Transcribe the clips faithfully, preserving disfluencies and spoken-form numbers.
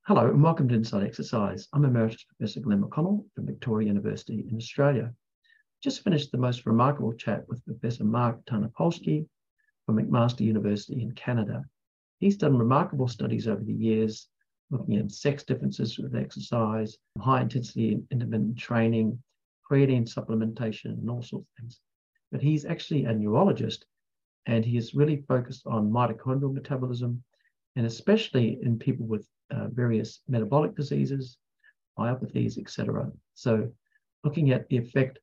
Hello and welcome to Inside Exercise. I'm Emeritus Professor Glenn McConnell from Victoria University in Australia. Just finished the most remarkable chat with Professor Mark Tarnopolsky from McMaster University in Canada. He's done remarkable studies over the years, looking at sex differences with exercise, high intensity intermittent training, creatine supplementation, and all sorts of things. But he's actually a neurologist, and he is really focused on mitochondrial metabolism, and especially in people with uh, various metabolic diseases, myopathies, et cetera. So looking at the effect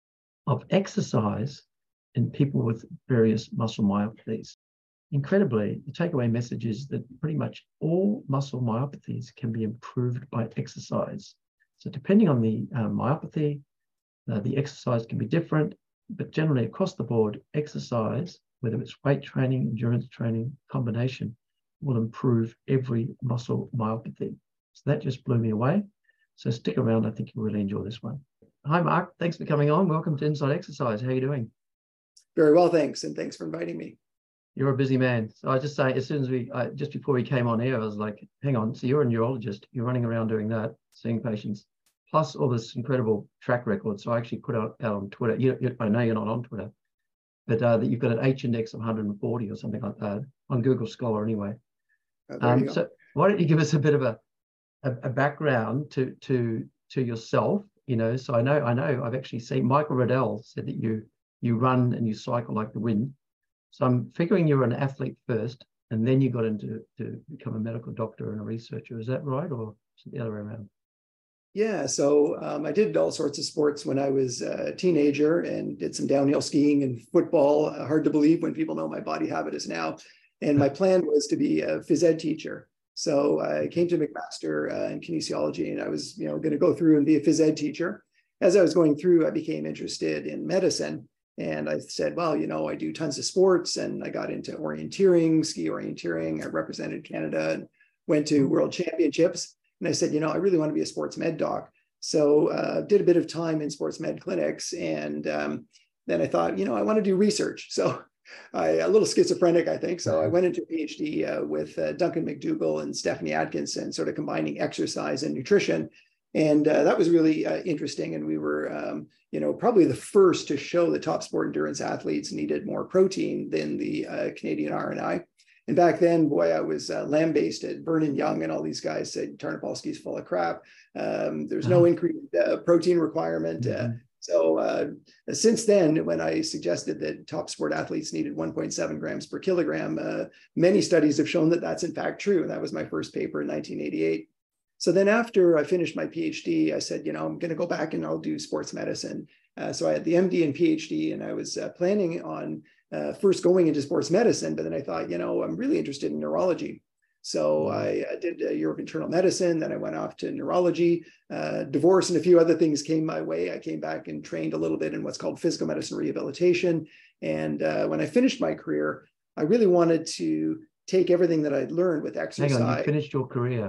of exercise in people with various muscle myopathies. Incredibly, the takeaway message is that pretty much all muscle myopathies can be improved by exercise. So depending on the uh, myopathy, uh, the exercise can be different, but generally across the board, exercise, whether it's weight training, endurance training, combination, will improve every muscle myopathy. So that just blew me away. So stick around. I think you'll really enjoy this one. Hi, Mark. Thanks for coming on. Welcome to Inside Exercise. How are you doing? Very well, thanks. And thanks for inviting me. You're a busy man. So I just say, as soon as we, I, just before we came on air, I was like, hang on. So you're a neurologist. You're running around doing that, seeing patients, plus all this incredible track record. So I actually put out, out on Twitter. You, you, I know you're not on Twitter, but uh, that you've got an H index of one hundred forty or something like that on Google Scholar anyway. Uh, Um, so why don't you give us a bit of a, a, a background to to to yourself? You know, so I know I know I've actually seen Michael Riddell said that you you run and you cycle like the wind. So I'm figuring you're an athlete first, and then you got into to become a medical doctor and a researcher. Is that right, or is it the other way around? Yeah, so um, I did all sorts of sports when I was a teenager and did some downhill skiing and football. Uh, hard to believe when people know my body habit is now. And my plan was to be a phys ed teacher. So I came to McMaster uh, in kinesiology, and I was, you know, going to go through and be a phys ed teacher. As I was going through, I became interested in medicine. And I said, well, you know, I do tons of sports, and I got into orienteering, ski orienteering. I represented Canada and went to world championships. And I said, you know, I really want to be a sports med doc. So uh, did a bit of time in sports med clinics. And um, then I thought, you know, I want to do research. So I, a little schizophrenic, I think. So I went into a PhD uh, with uh, Duncan McDougall and Stephanie Atkinson, sort of combining exercise and nutrition. And uh, that was really uh, interesting. And we were, um, you know, probably the first to show that top sport endurance athletes needed more protein than the uh, Canadian R N I. And back then, boy, I was uh, lambasted. Vernon Young and all these guys said Tarnopolsky's full of crap. Um, there's no increased uh, protein requirement. Uh, so uh, since then, when I suggested that top sport athletes needed one point seven grams per kilogram, uh, many studies have shown that that's in fact true. And that was my first paper in nineteen eighty-eight. So then after I finished my PhD, I said, you know, I'm going to go back and I'll do sports medicine. Uh, so I had the M D and PhD, and I was uh, planning on uh, first going into sports medicine, but then I thought, you know, I'm really interested in neurology. So I uh, did a year of internal medicine, then I went off to neurology. Uh, divorce and a few other things came my way. I came back and trained a little bit in what's called physical medicine rehabilitation. And uh, when I finished my career, I really wanted to take everything that I'd learned with exercise. Hang on, you finished your career.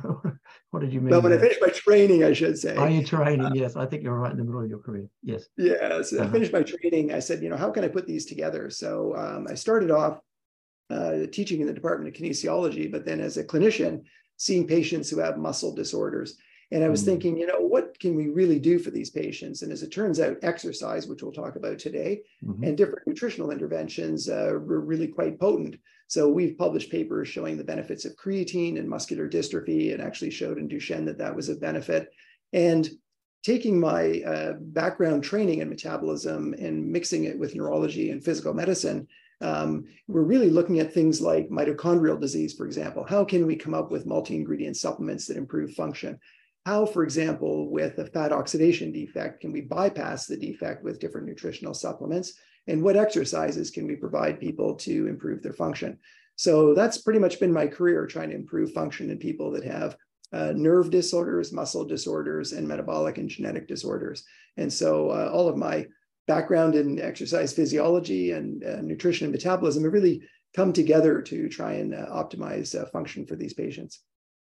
What did you mean? Well, when I finished my training, I should say. Are you training? Uh, yes, I think you're right in the middle of your career. Yes. Yeah, so uh-huh. I finished my training. I said, you know, how can I put these together? So um, I started off uh, teaching in the Department of Kinesiology, but then as a clinician, seeing patients who have muscle disorders. And I was mm. thinking, you know, what can we really do for these patients? And as it turns out, exercise, which we'll talk about today, mm-hmm. and different nutritional interventions uh, were really quite potent. So we've published papers showing the benefits of creatine and muscular dystrophy, and actually showed in Duchenne that that was a benefit. And taking my uh, background training in metabolism and mixing it with neurology and physical medicine, um, we're really looking at things like mitochondrial disease, for example. How can we come up with multi-ingredient supplements that improve function? How, for example, with a fat oxidation defect, can we bypass the defect with different nutritional supplements? And what exercises can we provide people to improve their function? So that's pretty much been my career, trying to improve function in people that have uh, nerve disorders, muscle disorders, and metabolic and genetic disorders. And so uh, all of my background in exercise physiology and uh, nutrition and metabolism have really come together to try and uh, optimize uh, function for these patients.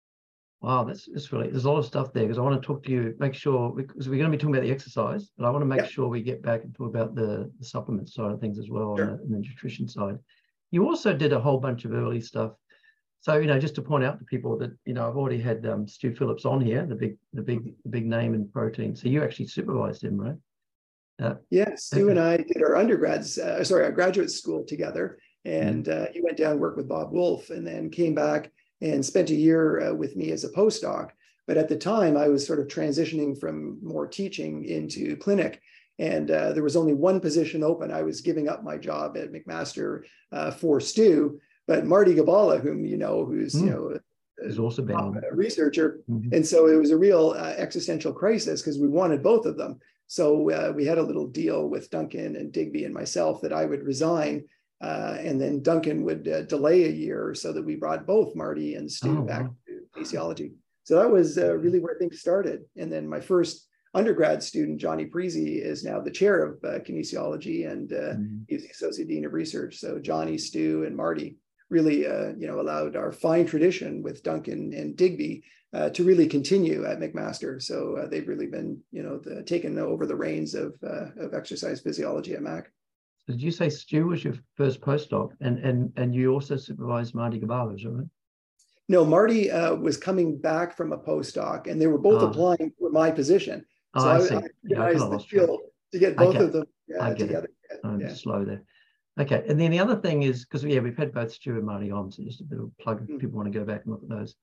Wow, that's, that's really, there's a lot of stuff there, because I want to talk to you, make sure, because we're going to be talking about the exercise, but I want to make yep. sure we get back and talk about the, the supplement side of things as well, sure. on the, on the nutrition side. You also did a whole bunch of early stuff, So, you know, just to point out to people that, you know, I've already had um, Stu Phillips on here, the big, the big, the big name in protein. So you actually supervised him, right? Uh, yeah, Stu and I did our undergrads, uh, sorry, our graduate school together. And uh, he went down and worked with Bob Wolf and then came back and spent a year uh, with me as a postdoc. But at the time, I was sort of transitioning from more teaching into clinic. And uh, there was only one position open. I was giving up my job at McMaster uh, for Stu. But Marty Gibala, whom you know, who's, mm. you know, He's also been on. a researcher. Mm-hmm. And so it was a real uh, existential crisis because we wanted both of them. So uh, we had a little deal with Duncan and Digby and myself that I would resign. Uh, and then Duncan would uh, delay a year so that we brought both Marty and Stu oh, back wow. to kinesiology. So that was uh, really where things started. And then my first undergrad student, Johnny Parisi, is now the chair of uh, kinesiology, and uh, mm-hmm. he's the associate dean of research. So Johnny, Stu, and Marty really, uh, you know, allowed our fine tradition with Duncan and Digby uh, to really continue at McMaster. So uh, they've really been, you know, the, taken over the reins of uh, of exercise physiology at Mac. So did you say Stu was your first postdoc, and and and you also supervised Marty Gibala, is that right? No, Marty uh, was coming back from a postdoc, and they were both oh. applying for my position. So oh, I, I see. I Yeah, I the field to get both okay. of them uh, I get together. It. I'm yeah. slow there. Okay, and then the other thing is, because yeah, we've had both Stu and Marty on, so just a bit of a plug if mm. people want to go back and look at those.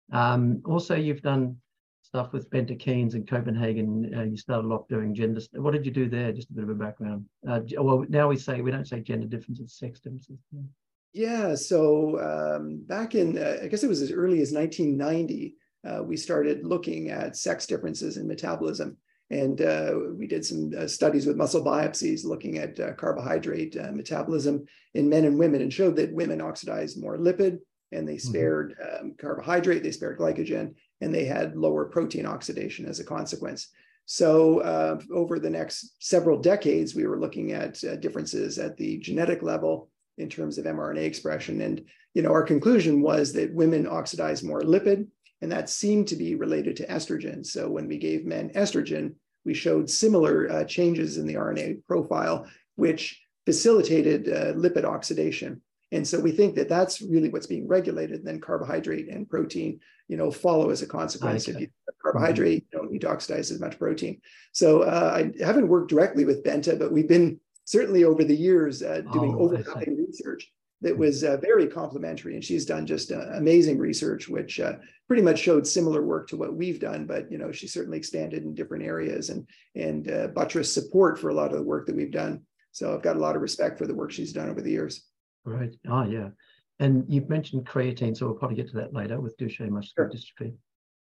Um, also, you've done stuff with Bente Keynes in Copenhagen. Uh, you started off doing gender. What did you do there? Just a bit of a background. Uh, well, now we say we don't say gender differences, sex differences. Yeah, yeah so um, back in, uh, I guess it was as early as nineteen ninety, uh, we started looking at sex differences in metabolism. And uh, we did some uh, studies with muscle biopsies looking at uh, carbohydrate uh, metabolism in men and women, and showed that women oxidized more lipid, and they spared mm-hmm. um, carbohydrate, they spared glycogen, and they had lower protein oxidation as a consequence. So uh, over the next several decades, we were looking at uh, differences at the genetic level in terms of mRNA expression. And you know, our conclusion was that women oxidize more lipid, and that seemed to be related to estrogen. So when we gave men estrogen, we showed similar uh, changes in the R N A profile, which facilitated uh, lipid oxidation. And so we think that that's really what's being regulated. And then carbohydrate and protein, you know, follow as a consequence. Okay. If you have carbohydrate, you don't need to oxidize as much protein. So uh, I haven't worked directly with Bente, but we've been certainly over the years uh, doing oh, overlapping research that was uh, very complementary. And she's done just uh, amazing research, which uh, pretty much showed similar work to what we've done, but, you know, she certainly expanded in different areas and, and uh, buttressed support for a lot of the work that we've done. So I've got a lot of respect for the work she's done over the years. Right. Oh, yeah. And you've mentioned creatine, so we'll probably get to that later with Duchenne muscular sure. dystrophy.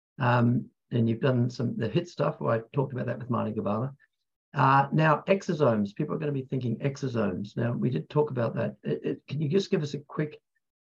Um, and you've done some the HIT stuff. Well, I talked about that with Marty Gibala. Uh, now, exosomes, people are going to be thinking exosomes. Now, we did talk about that. It, it, can you just give us a quick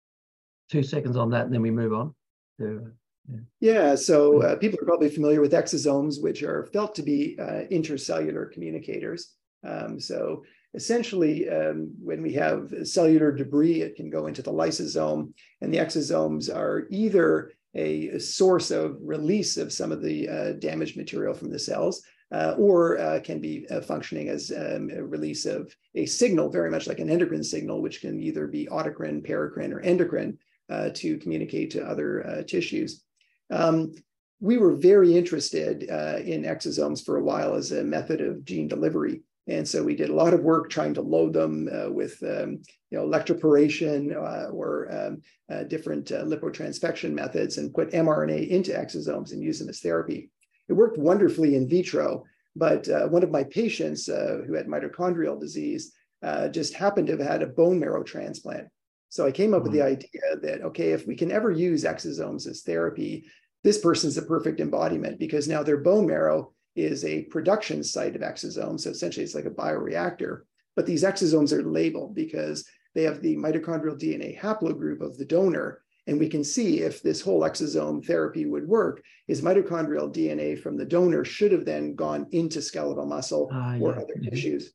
two seconds on that, and then we move on? To, yeah. yeah, so uh, people are probably familiar with exosomes, which are felt to be uh, intercellular communicators. Um, so essentially, um, when we have cellular debris, it can go into the lysosome, and the exosomes are either a, a source of release of some of the uh, damaged material from the cells, Uh, or uh, can be uh, functioning as um, a release of a signal, very much like an endocrine signal, which can either be autocrine, paracrine, or endocrine uh, to communicate to other uh, tissues. Um, we were very interested uh, in exosomes for a while as a method of gene delivery. And so we did a lot of work trying to load them uh, with um, you know, electroporation uh, or um, uh, different uh, lipotransfection methods, and put mRNA into exosomes and use them as therapy. It worked wonderfully in vitro, but uh, one of my patients uh, who had mitochondrial disease uh, just happened to have had a bone marrow transplant. So I came up mm-hmm. with the idea that, okay, if we can ever use exosomes as therapy, this person's a perfect embodiment, because now their bone marrow is a production site of exosomes. So essentially it's like a bioreactor, but these exosomes are labeled because they have the mitochondrial D N A haplogroup of the donor. And we can see if this whole exosome therapy would work, is mitochondrial D N A from the donor should have then gone into skeletal muscle uh, or yeah. other mm-hmm. tissues.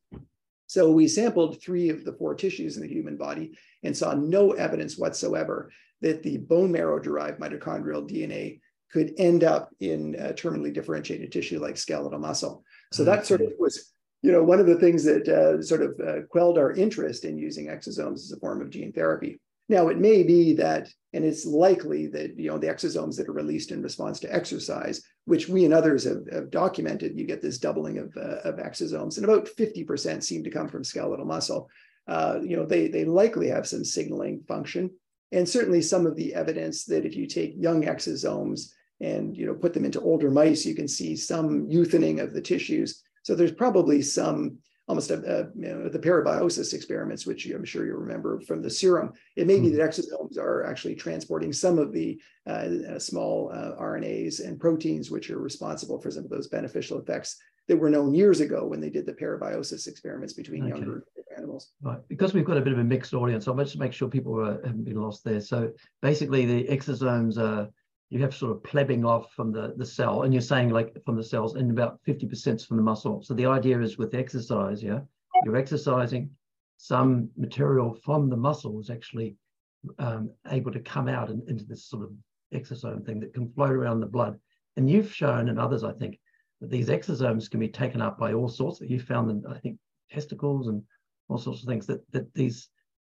So we sampled three of the four tissues in the human body and saw no evidence whatsoever that the bone marrow-derived mitochondrial D N A could end up in uh, terminally differentiated tissue like skeletal muscle. So okay. that sort of was, you know, one of the things that uh, sort of uh, quelled our interest in using exosomes as a form of gene therapy. Now, it may be that, and it's likely that, you know, the exosomes that are released in response to exercise, which we and others have, have documented, you get this doubling of, uh, of exosomes, and about fifty percent seem to come from skeletal muscle. Uh, you know, they, they likely have some signaling function. And certainly some of the evidence that if you take young exosomes and, you know, put them into older mice, you can see some youthening of the tissues. So there's probably some almost a, a, you know, the parabiosis experiments, which I'm sure you remember from the serum. It may be that exosomes are actually transporting some of the uh, uh, small uh, R N As and proteins, which are responsible for some of those beneficial effects that were known years ago when they did the parabiosis experiments between okay. younger animals. Right, because we've got a bit of a mixed audience, I'll just make sure people are, haven't been lost there. So basically the exosomes are, you have sort of plebbing off from the, the cell, and you're saying like from the cells, and about fifty percent from the muscle. So the idea is with exercise, yeah, you're exercising, some material from the muscle is actually um, able to come out and, into this sort of exosome thing that can float around the blood. And you've shown, and others, I think, that these exosomes can be taken up by all sorts. That you found them, I think, testicles and all sorts of things, that, that these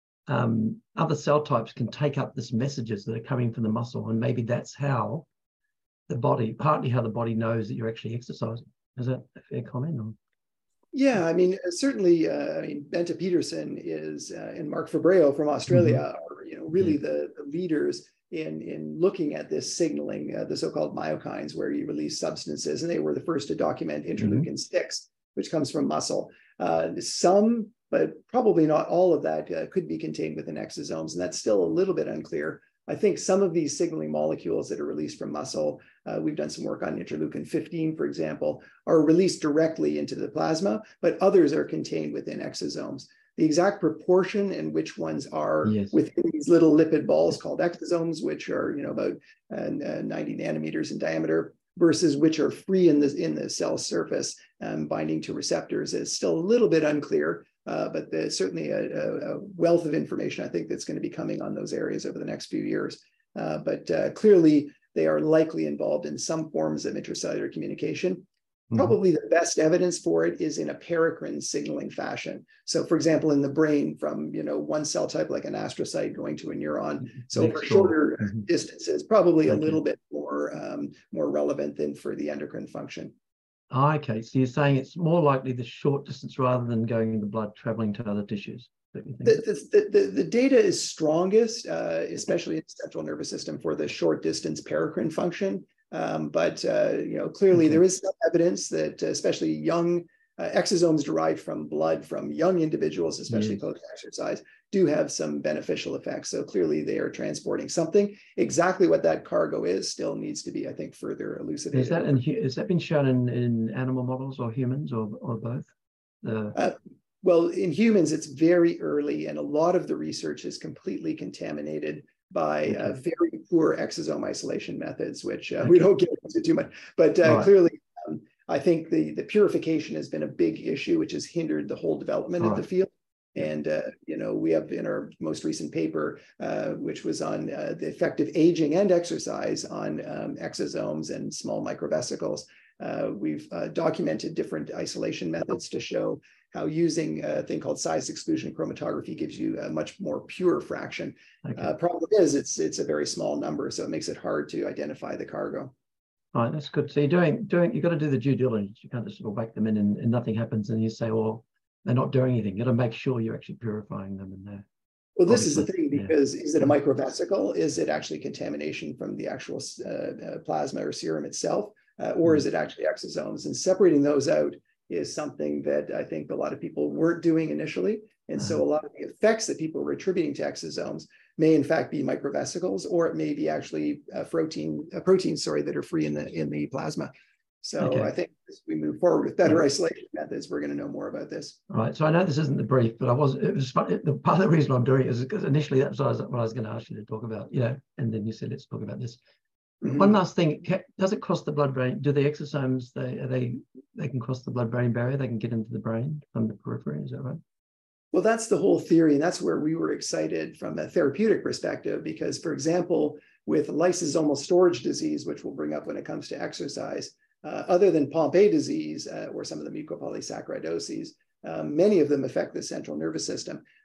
um, other cell types can take up this messages that are coming from the muscle. And maybe that's how the body, partly how the body knows that you're actually exercising. Is that a fair comment? Or? Yeah, I mean, certainly, uh, I mean, Bente Petersen is, uh, and Mark Fabreo from Australia mm-hmm. are, you know, really yeah. the, the leaders in, in looking at this signaling, uh, the so-called myokines, where you release substances. And they were the first to document interleukin mm-hmm. six, which comes from muscle. Uh, some, but probably not all of that uh, could be contained within exosomes. And that's still a little bit unclear. I think some of these signaling molecules that are released from muscle, uh, we've done some work on interleukin fifteen, for example, are released directly into the plasma, but others are contained within exosomes. The exact proportion and which ones are yes. within these little lipid balls called exosomes, which are, you know, about uh, ninety nanometers in diameter, versus which are free in the, in the cell surface um, binding to receptors, is still a little bit unclear. Uh, but there's certainly a, a wealth of information, I think, that's going to be coming on those areas over the next few years. Uh, but uh, clearly, they are likely involved in some forms of intracellular communication. Mm-hmm. Probably the best evidence for it is in a paracrine signaling fashion. So, for example, in the brain, from you know one cell type like an astrocyte going to a neuron. So Next for shorter mm-hmm. distances, probably okay. a little bit more um, more relevant than for the endocrine function. Okay, so you're saying it's more likely the short distance rather than going in the blood, traveling to other tissues. The, the, the, the data is strongest, uh, especially in the central nervous system, for the short distance paracrine function. Um, but uh, you know, clearly okay. there is some evidence that, uh, especially young uh, exosomes derived from blood from young individuals, especially yes. post-exercise, do have some beneficial effects. So clearly they are transporting something. Exactly what that cargo is still needs to be, I think, further elucidated. Is that, in, has that been shown in, in animal models or humans or, or both? The... Uh, well, in humans, it's very early, and a lot of the research is completely contaminated by okay. uh, very poor exosome isolation methods, which uh, okay. we don't get into too much. But uh, right. clearly, um, I think the, the purification has been a big issue, which has hindered the whole development All of right. the field. And, uh, you know, we have in our most recent paper, uh, which was on uh, the effect of aging and exercise on um, exosomes and small microvesicles, uh, we've uh, documented different isolation methods to show how using a thing called size exclusion chromatography gives you a much more pure fraction. Okay. Uh, problem is, it's it's a very small number, so it makes it hard to identify the cargo. All right, that's good. So you're doing, doing you've got to do the due diligence. You can't just sort of whack them in and, and nothing happens and you say, well, they're not doing anything. You got to make sure you're actually purifying them in there. Well, this is the thing, because yeah. is it a microvesicle? Is it actually contamination from the actual uh, uh, plasma or serum itself? Uh, or mm. is it actually exosomes? And separating those out is something that I think a lot of people weren't doing initially. And uh-huh. so a lot of the effects that people were attributing to exosomes may in fact be microvesicles, or it may be actually a protein, a protein, sorry, that are free in the in the plasma. So okay. I think as we move forward with better isolation methods, we're going to know more about this. All right. So I know this isn't the brief, but I was, it was fun. The part of the reason I'm doing it is because initially that's what I was, what I was going to ask you to talk about, you know, and then you said, let's talk about this. Mm-hmm. One last thing, does it cross the blood-brain? Do the exosomes, they, are they, they can cross the blood-brain barrier? They can get into the brain from the periphery, is that right? Well, that's the whole theory. And that's where we were excited from a therapeutic perspective, because, for example, with lysosomal storage disease, which we'll bring up when it comes to exercise, uh, other than Pompe disease uh, or some of the mucopolysaccharidoses, um, many of them affect the central nervous system.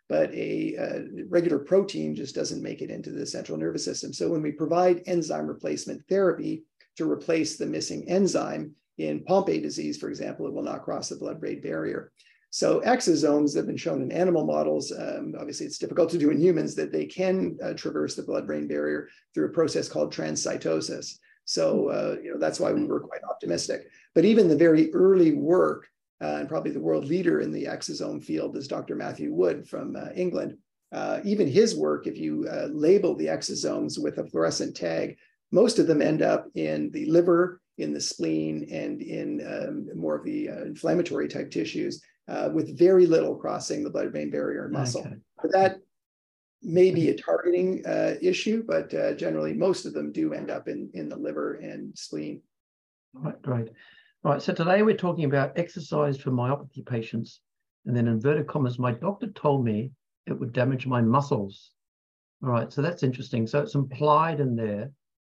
but a, a regular protein just doesn't make it into the central nervous system. So when we provide enzyme replacement therapy to replace the missing enzyme in Pompe disease, for example, it will not cross the blood-brain barrier. So exosomes have been shown in animal models. Um, obviously, it's difficult to do in humans, that they can uh, traverse the blood-brain barrier through a process called transcytosis. So uh, you know, that's why we were quite optimistic. But even the very early work, uh, and probably the world leader in the exosome field is Doctor Matthew Wood from uh, England. Uh, even his work, if you uh, label the exosomes with a fluorescent tag, most of them end up in the liver, in the spleen, and in um, more of the uh, inflammatory type tissues, uh, with very little crossing the blood-brain barrier and muscle. Okay. But that may be a targeting uh, issue, but uh, generally most of them do end up in, in the liver and spleen. Right, great. All right, so today we're talking about exercise for myopathy patients, and then inverted commas, my doctor told me it would damage my muscles. All right, so that's interesting. So it's implied in there,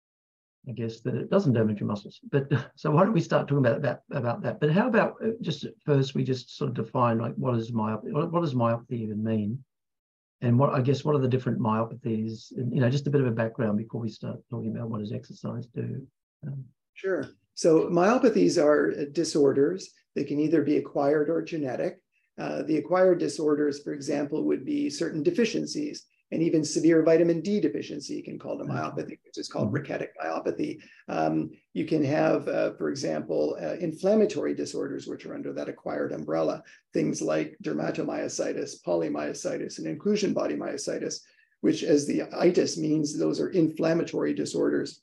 I guess, that it doesn't damage your muscles. But so why don't we start talking about that, about that? But how about just at first we just sort of define, like, what is myopathy? What does myopathy even mean? And what, I guess, what are the different myopathies? And, you know, just a bit of a background before we start talking about what does exercise do. Um, Sure. So myopathies are disorders that can either be acquired or genetic. Uh, the acquired disorders, for example, would be certain deficiencies, and even severe vitamin D deficiency can call it a myopathy, which is called brichetic myopathy. Um, you can have, uh, for example, uh, inflammatory disorders, which are under that acquired umbrella, things like dermatomyositis, polymyositis, and inclusion body myositis, which, as the itis means, those are inflammatory disorders,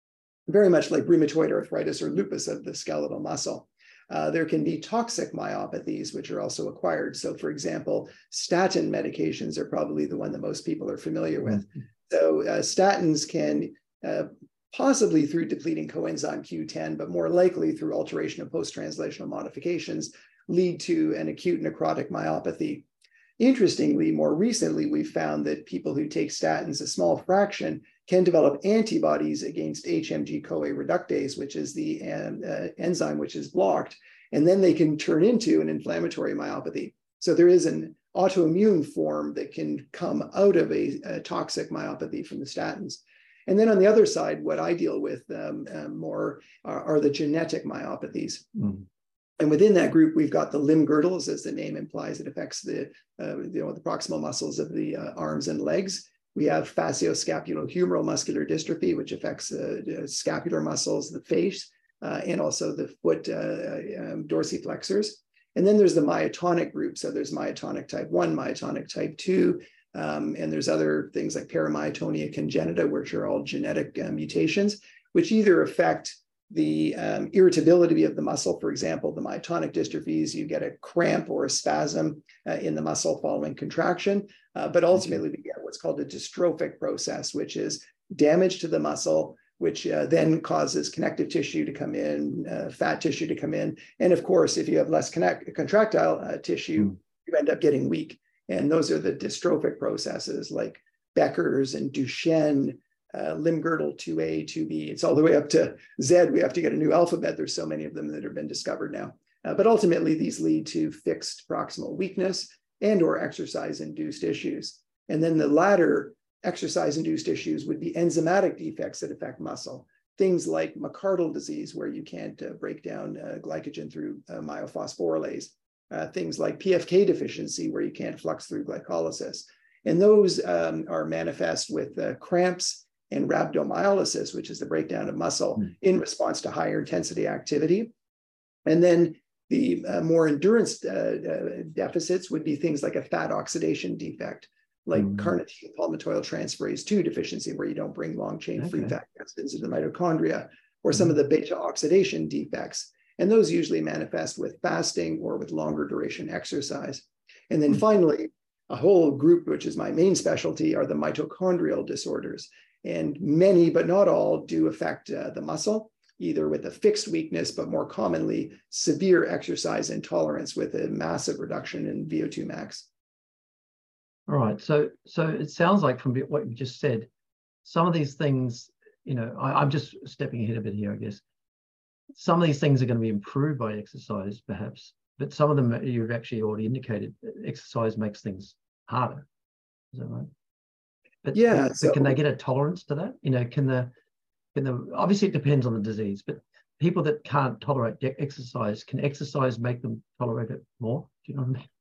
very much like rheumatoid arthritis or lupus of the skeletal muscle. Uh, there can be toxic myopathies, which are also acquired. So, for example, statin medications are probably the one that most people are familiar with. Mm-hmm. So uh, statins can, uh, possibly through depleting coenzyme Q ten, but more likely through alteration of post-translational modifications, lead to an acute necrotic myopathy. Interestingly, more recently, we've found that people who take statins, a small fraction, can develop antibodies against H M G-CoA reductase, which is the uh, enzyme which is blocked, and then they can turn into an inflammatory myopathy. So there is an autoimmune form that can come out of a, a toxic myopathy from the statins. And then on the other side, what I deal with um, uh, more are, are the genetic myopathies. Mm. And within that group, we've got the limb girdles, as the name implies. It affects the, uh, you know, the proximal muscles of the uh, arms and legs. We have facioscapulohumeral muscular dystrophy, which affects uh, the scapular muscles, the face, uh, and also the foot uh, um, dorsiflexors. And then there's the myotonic group. So there's myotonic type one, myotonic type two, um, and there's other things like paramyotonia congenita, which are all genetic uh, mutations, which either affect the um, irritability of the muscle. For example, the myotonic dystrophies, you get a cramp or a spasm uh, in the muscle following contraction, uh, but ultimately we get what's called a dystrophic process, which is damage to the muscle, which uh, then causes connective tissue to come in, uh, fat tissue to come in. And of course, if you have less connect contractile uh, tissue, mm. you end up getting weak. And those are the dystrophic processes like Becker's and Duchenne, Uh, limb girdle two A, two B. It's all the way up to Z. We have to get a new alphabet. There's so many of them that have been discovered now. Uh, but ultimately, these lead to fixed proximal weakness and or exercise-induced issues. And then the latter exercise-induced issues would be enzymatic defects that affect muscle. Things like McArdle disease, where you can't uh, break down uh, glycogen through uh, myophosphorylase. Uh, things like P F K deficiency, where you can't flux through glycolysis. And those um, are manifest with uh, cramps and rhabdomyolysis, which is the breakdown of muscle mm. in response to higher intensity activity. And then the uh, more endurance uh, uh, deficits would be things like a fat oxidation defect, like mm. carnitine palmitoyltransferase two deficiency, where you don't bring long-chain okay. free fatty acids into the mitochondria, or mm. some of the beta oxidation defects. And those usually manifest with fasting or with longer duration exercise. And then mm. finally, a whole group, which is my main specialty, are the mitochondrial disorders. And many, but not all, do affect uh, the muscle, either with a fixed weakness, but more commonly, severe exercise intolerance with a massive reduction in V O two max. All right. So, so it sounds like from what you just said, some of these things, you know, I, I'm just stepping ahead a bit here, I guess. Some of these things are going to be improved by exercise, perhaps, but some of them you've actually already indicated exercise makes things harder. Is that right? But, Yeah. but, So, but can they get a tolerance to that? You know, can the, can the, obviously it depends on the disease, but people that can't tolerate exercise, can exercise make them tolerate it more? Do you know what I mean?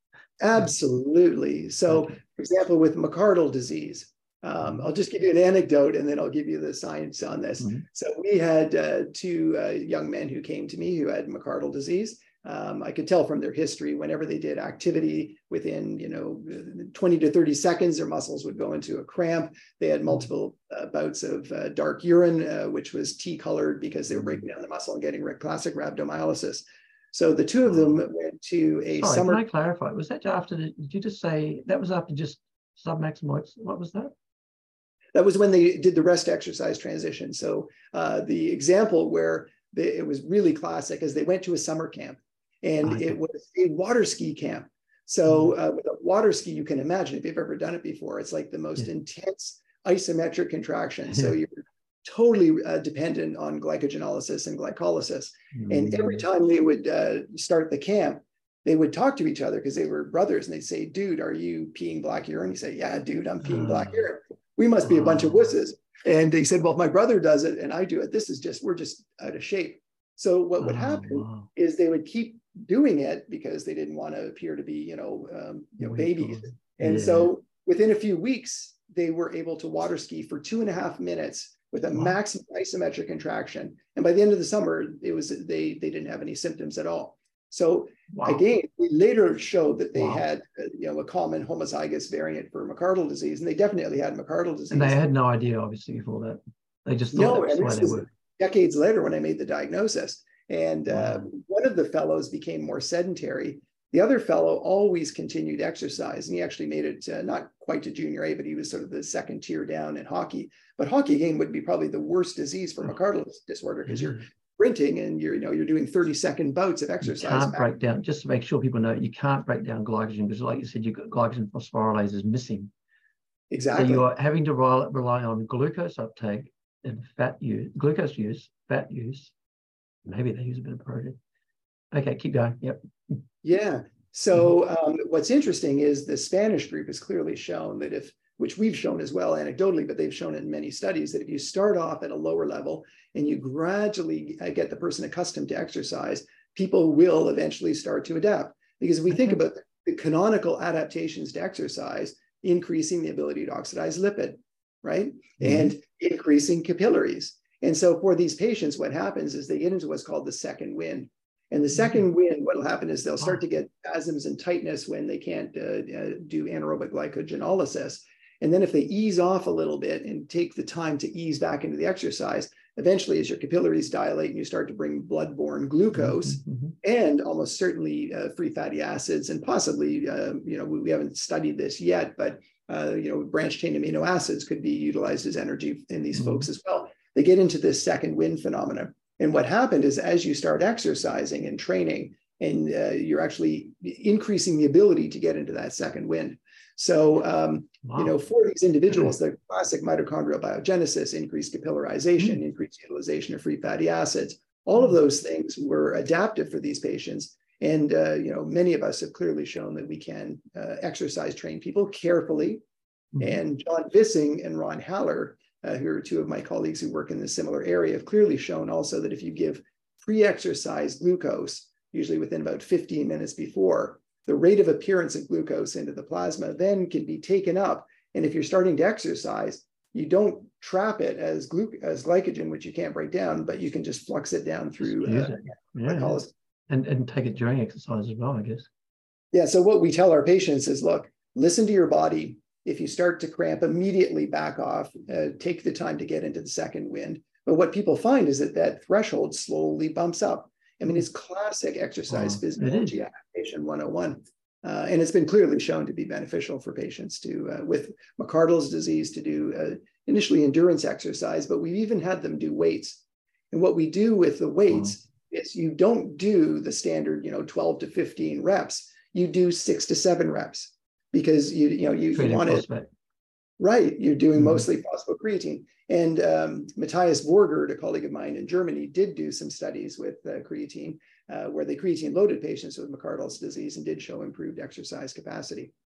absolutely. So, Okay. for example, with McArdle disease, um, I'll just give you an anecdote and then I'll give you the science on this. Mm-hmm. So we had uh, two uh, young men who came to me who had McArdle disease. Um, I could tell from their history, whenever they did activity within, you know, twenty to thirty seconds, their muscles would go into a cramp. They had multiple uh, bouts of uh, dark urine, uh, which was tea colored because they were breaking down the muscle and getting classic rhabdomyolysis. So the two of them went to a Sorry, summer. Can I clarify? Was that after, the, did you just say that was after just submaximal? What was that? That was when they did the rest exercise transition. So uh, the example where they, it was really classic is they went to a summer camp and okay. It was a water ski camp. So uh, with a water ski, you can imagine if you've ever done it before, it's like the most yeah. intense isometric contraction. Yeah. So you're totally uh, dependent on glycogenolysis and glycolysis. Mm. And every time they would uh, start the camp, they would talk to each other because they were brothers and they'd say, dude, are you peeing black urine? You say, yeah, dude, I'm peeing uh, black urine. We must be a bunch of wusses. And he said, well, if my brother does it and I do it, this is just, we're just out of shape. So what would happen oh, wow. is they would keep doing it because they didn't want to appear to be, you know, um, you know, babies. And yeah. so within a few weeks, they were able to water ski for two and a half minutes with a wow. maximum isometric contraction. And by the end of the summer, it was they they didn't have any symptoms at all. So wow. again, we later showed that they wow. had, uh, you know, a common homozygous variant for McArdle disease, and they definitely had McArdle disease. And they had no idea, obviously, before that. They just thought no, that's and why this they was were. Decades later when I made the diagnosis. And wow. uh, one of the fellows became more sedentary. The other fellow always continued exercise, and he actually made it uh, not quite to junior A, but he was sort of the second tier down in hockey. But hockey again would be probably the worst disease for McArdle disorder because mm-hmm. you're sprinting and you're, you know, you're doing thirty second bouts of exercise. You can't break down, just to make sure people know, you can't break down glycogen because like you said, you've got glycogen phosphorylase is missing. Exactly. So you're having to rely, rely on glucose uptake and fat use, glucose use, fat use. Maybe they use a bit of protein. Okay, keep going. Yep. Yeah. So um, what's interesting is the Spanish group has clearly shown that if, which we've shown as well anecdotally, but they've shown in many studies that if you start off at a lower level and you gradually get the person accustomed to exercise, people will eventually start to adapt. Because if we okay. think about the canonical adaptations to exercise, increasing the ability to oxidize lipid, right? Mm-hmm. And increasing capillaries. And so for these patients, what happens is they get into what's called the second wind. And the second wind, what will happen is they'll start to get spasms and tightness when they can't uh, uh, do anaerobic glycogenolysis. And then if they ease off a little bit and take the time to ease back into the exercise, eventually as your capillaries dilate and you start to bring blood-borne glucose mm-hmm. and almost certainly uh, free fatty acids and possibly, uh, you know, we, we haven't studied this yet, but, uh, you know, branched chain amino acids could be utilized as energy in these mm-hmm. folks as well. They get into this second wind phenomenon. And what happened is as you start exercising and training, and uh, you're actually increasing the ability to get into that second wind. So, um, wow. you know, for these individuals, the classic mitochondrial biogenesis, increased capillarization, mm-hmm. increased utilization of free fatty acids, all of those things were adaptive for these patients. And, uh, you know, many of us have clearly shown that we can uh, exercise train people carefully. Mm-hmm. And John Vissing and Ron Haller, Uh, who are two of my colleagues who work in this similar area, have clearly shown also that if you give pre-exercise glucose, usually within about fifteen minutes before, the rate of appearance of glucose into the plasma then can be taken up. And if you're starting to exercise, you don't trap it as, glu- as glycogen, which you can't break down, but you can just flux it down through uh, yeah, yeah. And, and take it during exercise as well, I guess. Yeah, so what we tell our patients is, look, listen to your body. If you start to cramp, immediately back off, uh, take the time to get into the second wind. But what people find is that that threshold slowly bumps up. I mean, it's classic exercise oh, physiology adaptation one oh one. Uh, and it's been clearly shown to be beneficial for patients to, uh, with McArdle's disease, to do uh, initially endurance exercise, but we've even had them do weights. And what we do with the weights oh. is you don't do the standard, you know, twelve to fifteen reps, you do six to seven reps. Because you you know you, you want it right. You're doing mm-hmm. mostly phosphocreatine. And um, Matthias Borgert, a colleague of mine in Germany, did do some studies with uh, creatine, uh, where they creatine loaded patients with McArdle's disease and did show improved exercise capacity.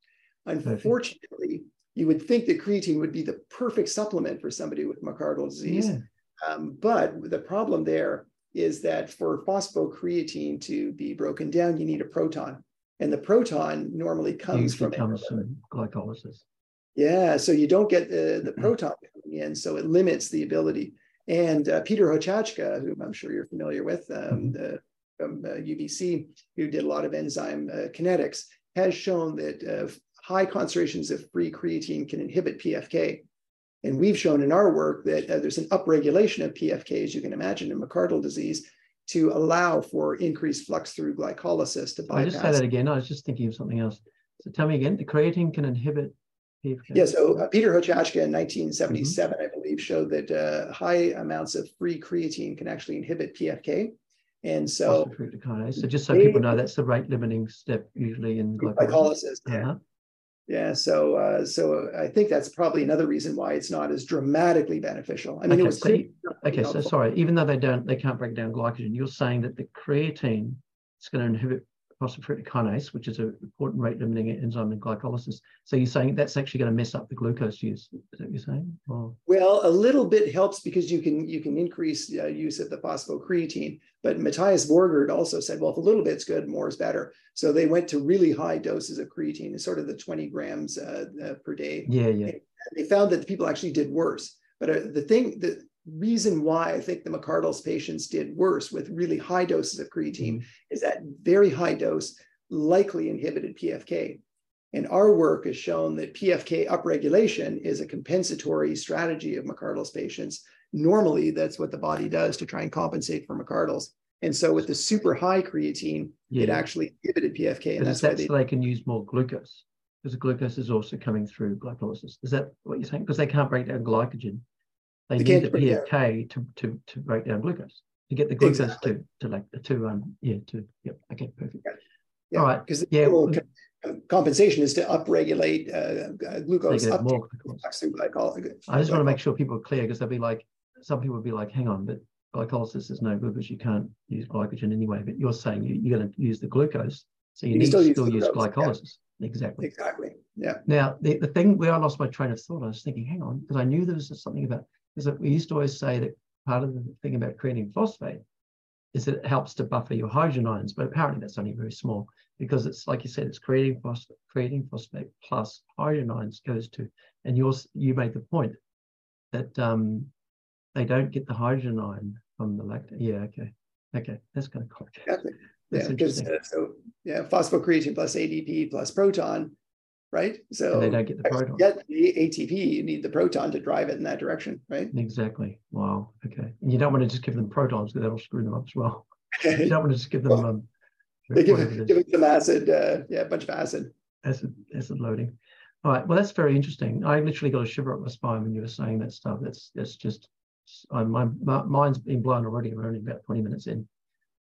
Unfortunately, you would think that creatine would be the perfect supplement for somebody with myocardial disease. Yeah. Um, but the problem there is that for phosphocreatine to be broken down, you need a proton. And the proton normally comes Usually from comes from glycolysis. Yeah, so you don't get the, the proton coming in, so it limits the ability. And uh, Peter Hochachka, whom I'm sure you're familiar with, um, Mm-hmm. the, from uh, U B C, who did a lot of enzyme uh, kinetics, has shown that uh, high concentrations of free creatine can inhibit P F K. And we've shown in our work that uh, there's an upregulation of P F K, as you can imagine, in myocardial disease, to allow for increased flux through glycolysis to bypass. I just say that again. I was just thinking of something else. So tell me again, the creatine can inhibit P F K? Yeah, so uh, Peter Hochachka in nineteen seventy-seven, mm-hmm. I believe, showed that uh, high amounts of free creatine can actually inhibit P F K. And so, so just so people know, that's the rate limiting step usually in glycolysis. glycolysis yeah. Uh-huh. Yeah, so uh, so I think that's probably another reason why it's not as dramatically beneficial. I mean, okay, it was so, okay. So sorry, even though they don't, they can't break down glycogen. You're saying that the creatine is going to inhibit phosphofructic kinase, which is an important rate limiting enzyme in glycolysis. So you're saying that's actually going to mess up the glucose use? Is that what you're saying? Or? Well, a little bit helps because you can you can increase uh, use of the phosphocreatine. But Matthias Borgert also said, well, if a little bit's good, more is better. So they went to really high doses of creatine, sort of the twenty grams uh, uh, per day. Yeah, yeah. And they found that the people actually did worse. But uh, the thing, the reason why I think the McArdle's patients did worse with really high doses of creatine mm-hmm. is that very high dose likely inhibited P F K. And our work has shown that P F K upregulation is a compensatory strategy of McArdle's patients. Normally, that's what the body does to try and compensate for McArdle's. And so with the super high creatine, yeah. it actually inhibited P F K. And that's, that's why they, so they can use more glucose, because the glucose is also coming through glycolysis. Is that what you're saying? Because they can't break down glycogen. They, they need the P F K to, to, to break down glucose, to get the glucose exactly. to, to like, to, um, yeah, to, yep, okay, perfect. Yeah. Yeah. All right. Because yeah. Well, compensation is to upregulate uh, glucose up more through glycolysis. I just want to make sure people are clear, because they'll be like, some people will be like, hang on, but glycolysis is no good because you can't use glycogen anyway. But you're saying you, you're going to use the glucose, so you, you need still to still use, use glycolysis. Yeah. Exactly. Exactly. Yeah. Now, the, the thing where I lost my train of thought, I was thinking, hang on, because I knew there was something about, because we used to always say that part of the thing about creatine phosphate is that it helps to buffer your hydrogen ions, but apparently that's only very small, because it's like you said, it's creatine phosphate, creatine phosphate plus hydrogen ions goes to, and yours, you made the point that um, they don't get the hydrogen ion from the lactate. Yeah, okay, okay, that's kind of complicated. Exactly. That's yeah, interesting. Uh, so yeah, phosphocreatine plus A D P plus proton, right? So and they don't get the proton. Get the A T P, you need the proton to drive it in that direction, right? Exactly. Wow. Okay. And you don't want to just give them protons, because that'll screw them up as well. You don't want to just give them. well, um, they give, give them some acid. Uh, yeah, a bunch of acid. Acid, acid loading. All right. Well, that's very interesting. I literally got a shiver up my spine when you were saying that stuff. That's that's just. Uh, my, my mind's been blown already. We're only about twenty minutes in.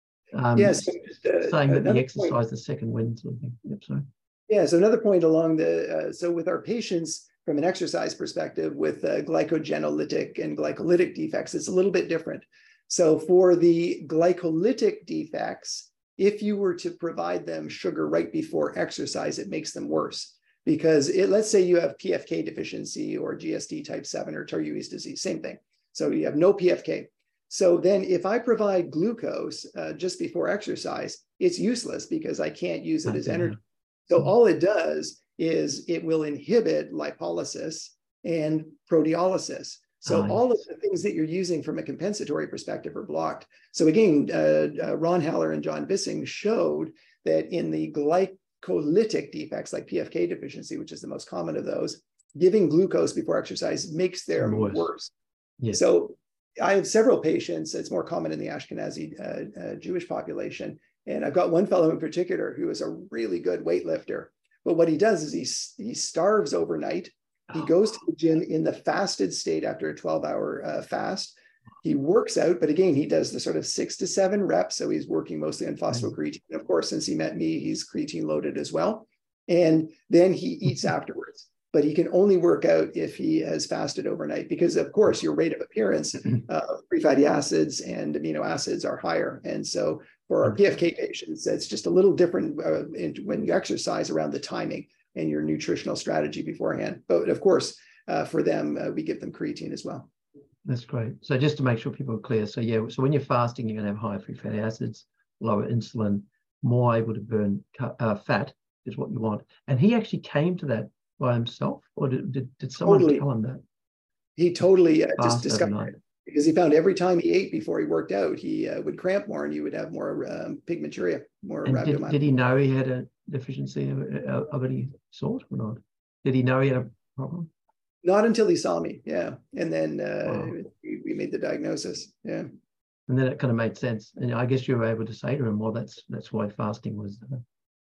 Um, yes, yeah, so uh, saying that the exercise, point. the second wind sort of thing. Yep. Sorry. Yeah. So another point along the uh, so with our patients from an exercise perspective with uh, glycogenolytic and glycolytic defects, it's a little bit different. So for the glycolytic defects, if you were to provide them sugar right before exercise, it makes them worse. Because it, let's say you have P F K deficiency or G S D type seven or Tardieu's disease, same thing. So you have no P F K. So then if I provide glucose uh, just before exercise, it's useless because I can't use it as energy. So all it does is it will inhibit lipolysis and proteolysis. So nice. All of the things that you're using from a compensatory perspective are blocked. So again, uh, uh, Ron Haller and John Bissing showed that in the glycolytic defects like P F K deficiency, which is the most common of those, giving glucose before exercise makes them worse. worse. Yes. So I have several patients. It's more common in the Ashkenazi uh, uh, Jewish population. And I've got one fellow in particular who is a really good weightlifter. But what he does is he, he starves overnight. He goes to the gym in the fasted state after a twelve hour uh, fast. He works out, but again, he does the sort of six to seven reps. So he's working mostly on phosphocreatine. And of course, since he met me, he's creatine loaded as well. And then he eats afterwards. But he can only work out if he has fasted overnight, because of course your rate of appearance of free fatty acids and amino acids are higher. And so for our P F K patients, it's just a little different uh, in, when you exercise around the timing. and your nutritional strategy beforehand. But of course, uh, for them, uh, we give them creatine as well. That's great. So just to make sure people are clear, so yeah, so when you're fasting, you're going to have higher free fatty acids, lower insulin, more able to burn uh, fat is what you want. And he actually came to that by himself, or did, did, did someone Totally. tell him that? He totally uh, just Fast discovered overnight. it, because he found every time he ate before he worked out, he uh, would cramp more and you would have more um, pigmenturia, more And did, rhabdomyolysis. did he know he had a deficiency of, of, of any sort or not? Did he know he had a problem? Not until he saw me, yeah. And then uh, Wow. we, we made the diagnosis, yeah. And then it kind of made sense. And I guess you were able to say to him, well, that's that's why fasting was. Uh,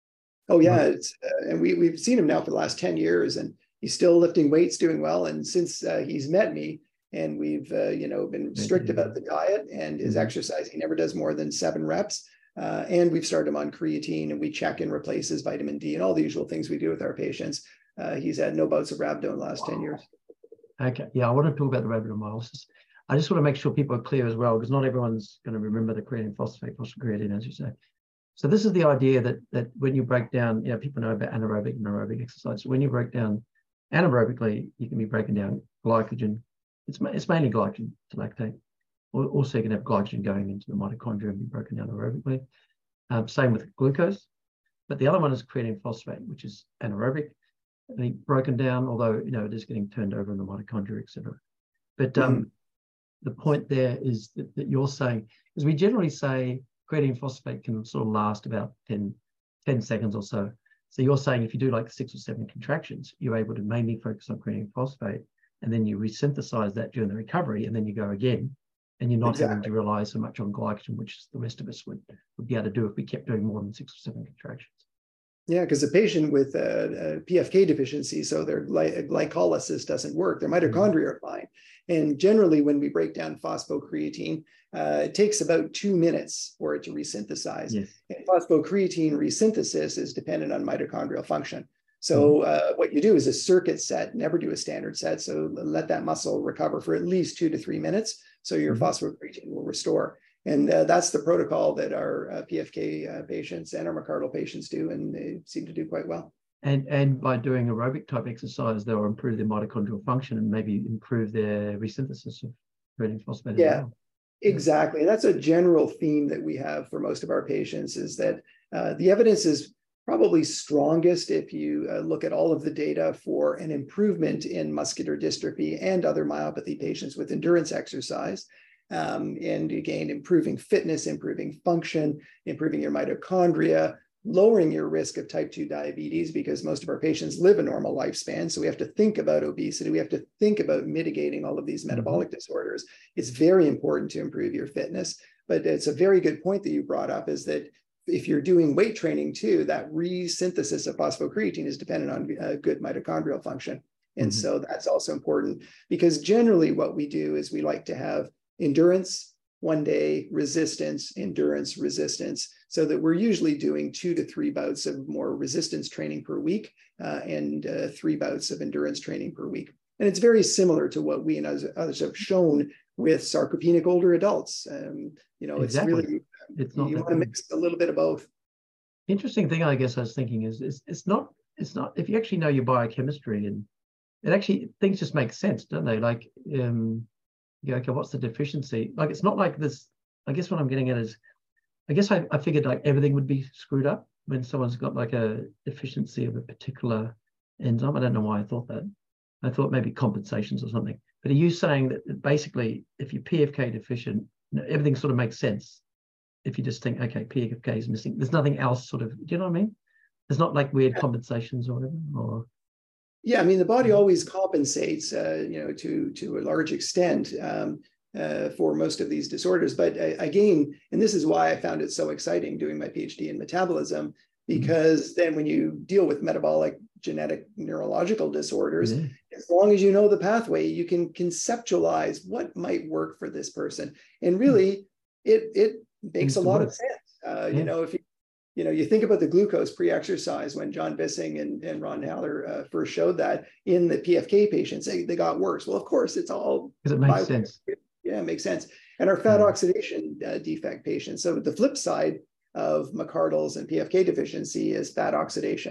Oh yeah, it's, uh, and we, we've seen him now for the last ten years, and he's still lifting weights, doing well. And since uh, he's met me, and we've uh, you know been strict about the diet and his mm-hmm. exercise, he never does more than seven reps. Uh, and we've started him on creatine, and we check and replace his vitamin D and all the usual things we do with our patients. Uh, he's had no bouts of rhabdo in the last wow. ten years. Okay, yeah, I want to talk about the rhabdomyolysis. I just want to make sure people are clear as well, because not everyone's going to remember the creatine phosphate, phosphocreatine, as you say. So this is the idea that that when you break down, you know, people know about anaerobic and aerobic exercise. So when you break down anaerobically, you can be breaking down glycogen. It's, it's mainly glycogen to lactate. Also, you can have glycogen going into the mitochondria and be broken down aerobically. Um, same with glucose. But the other one is creatine phosphate, which is anaerobic, I think broken down, although, you know, it is getting turned over in the mitochondria, et cetera. But um, mm-hmm. the point there is that, that you're saying, because we generally say creatine phosphate can sort of last about ten, ten seconds or so. So you're saying if you do like six or seven contractions, you're able to mainly focus on creatine phosphate, and then you resynthesize that during the recovery, and then you go again, and you're not exactly. having to rely so much on glycogen, which the rest of us would, would be able to do if we kept doing more than six or seven contractions. Yeah, because a patient with a, a P F K deficiency, so their gly glycolysis doesn't work, their mitochondria are fine. And generally, when we break down phosphocreatine, uh, it takes about two minutes for it to resynthesize. Yes. And phosphocreatine resynthesis is dependent on mitochondrial function. So uh, what you do is a circuit set, never do a standard set. So let that muscle recover for at least two to three minutes, so your mm-hmm. phosphocreatine will restore. And uh, that's the protocol that our uh, P F K uh, patients and our McArdle patients do, and they seem to do quite well. And and by doing aerobic type exercise, they'll improve their mitochondrial function and maybe improve their resynthesis of creatine phosphate yeah, as well. Exactly. And that's a general theme that we have for most of our patients, is that uh, the evidence is probably strongest if you uh, look at all of the data for an improvement in muscular dystrophy and other myopathy patients with endurance exercise. Um, and again, improving fitness, improving function, improving your mitochondria, lowering your risk of type two diabetes, because most of our patients live a normal lifespan. So we have to think about obesity. We have to think about mitigating all of these metabolic mm-hmm. disorders. It's very important to improve your fitness. But it's a very good point that you brought up, is that if you're doing weight training too, that resynthesis of phosphocreatine is dependent on uh, good mitochondrial function. And mm-hmm. so that's also important, because generally what we do is we like to have endurance, one day, resistance, endurance, resistance, so that we're usually doing two to three bouts of more resistance training per week uh, and uh, three bouts of endurance training per week. And it's very similar to what we and others have shown with sarcopenic older adults. Um, you know, exactly. it's really, it's not you want to mix a little bit of both. Interesting thing, I guess I was thinking is, is it's not, it's not, if you actually know your biochemistry, and it actually, things just make sense, don't they? Like, um, yeah, okay, what's the deficiency? Like, it's not like this, I guess what I'm getting at is, I guess I, I figured like everything would be screwed up when someone's got like a deficiency of a particular enzyme. I don't know why I thought that. I thought maybe compensations or something. But are you saying that basically if you're P F K deficient, you know, everything sort of makes sense if you just think, okay, P F K is missing. There's nothing else sort of, do you know what I mean? There's not like weird compensations or whatever, or... Yeah, I mean, the body always compensates, uh, you know, to, to a large extent um, uh, for most of these disorders. But uh, again, and this is why I found it so exciting doing my PhD in metabolism, because mm-hmm. then when you deal with metabolic, genetic, neurological disorders, yeah. as long as you know the pathway, you can conceptualize what might work for this person. And really, mm-hmm. it, it makes a lot of sense. Uh, yeah. You know, if you You know, you think about the glucose pre-exercise, when John Bissing and, and Ron Haller uh, first showed that in the P F K patients, they, they got worse. Well, of course, it's all... Because it makes sense. Yeah, it makes sense. And our fat yeah. oxidation uh, defect patients. So the flip side of McArdle's and P F K deficiency is fat oxidation.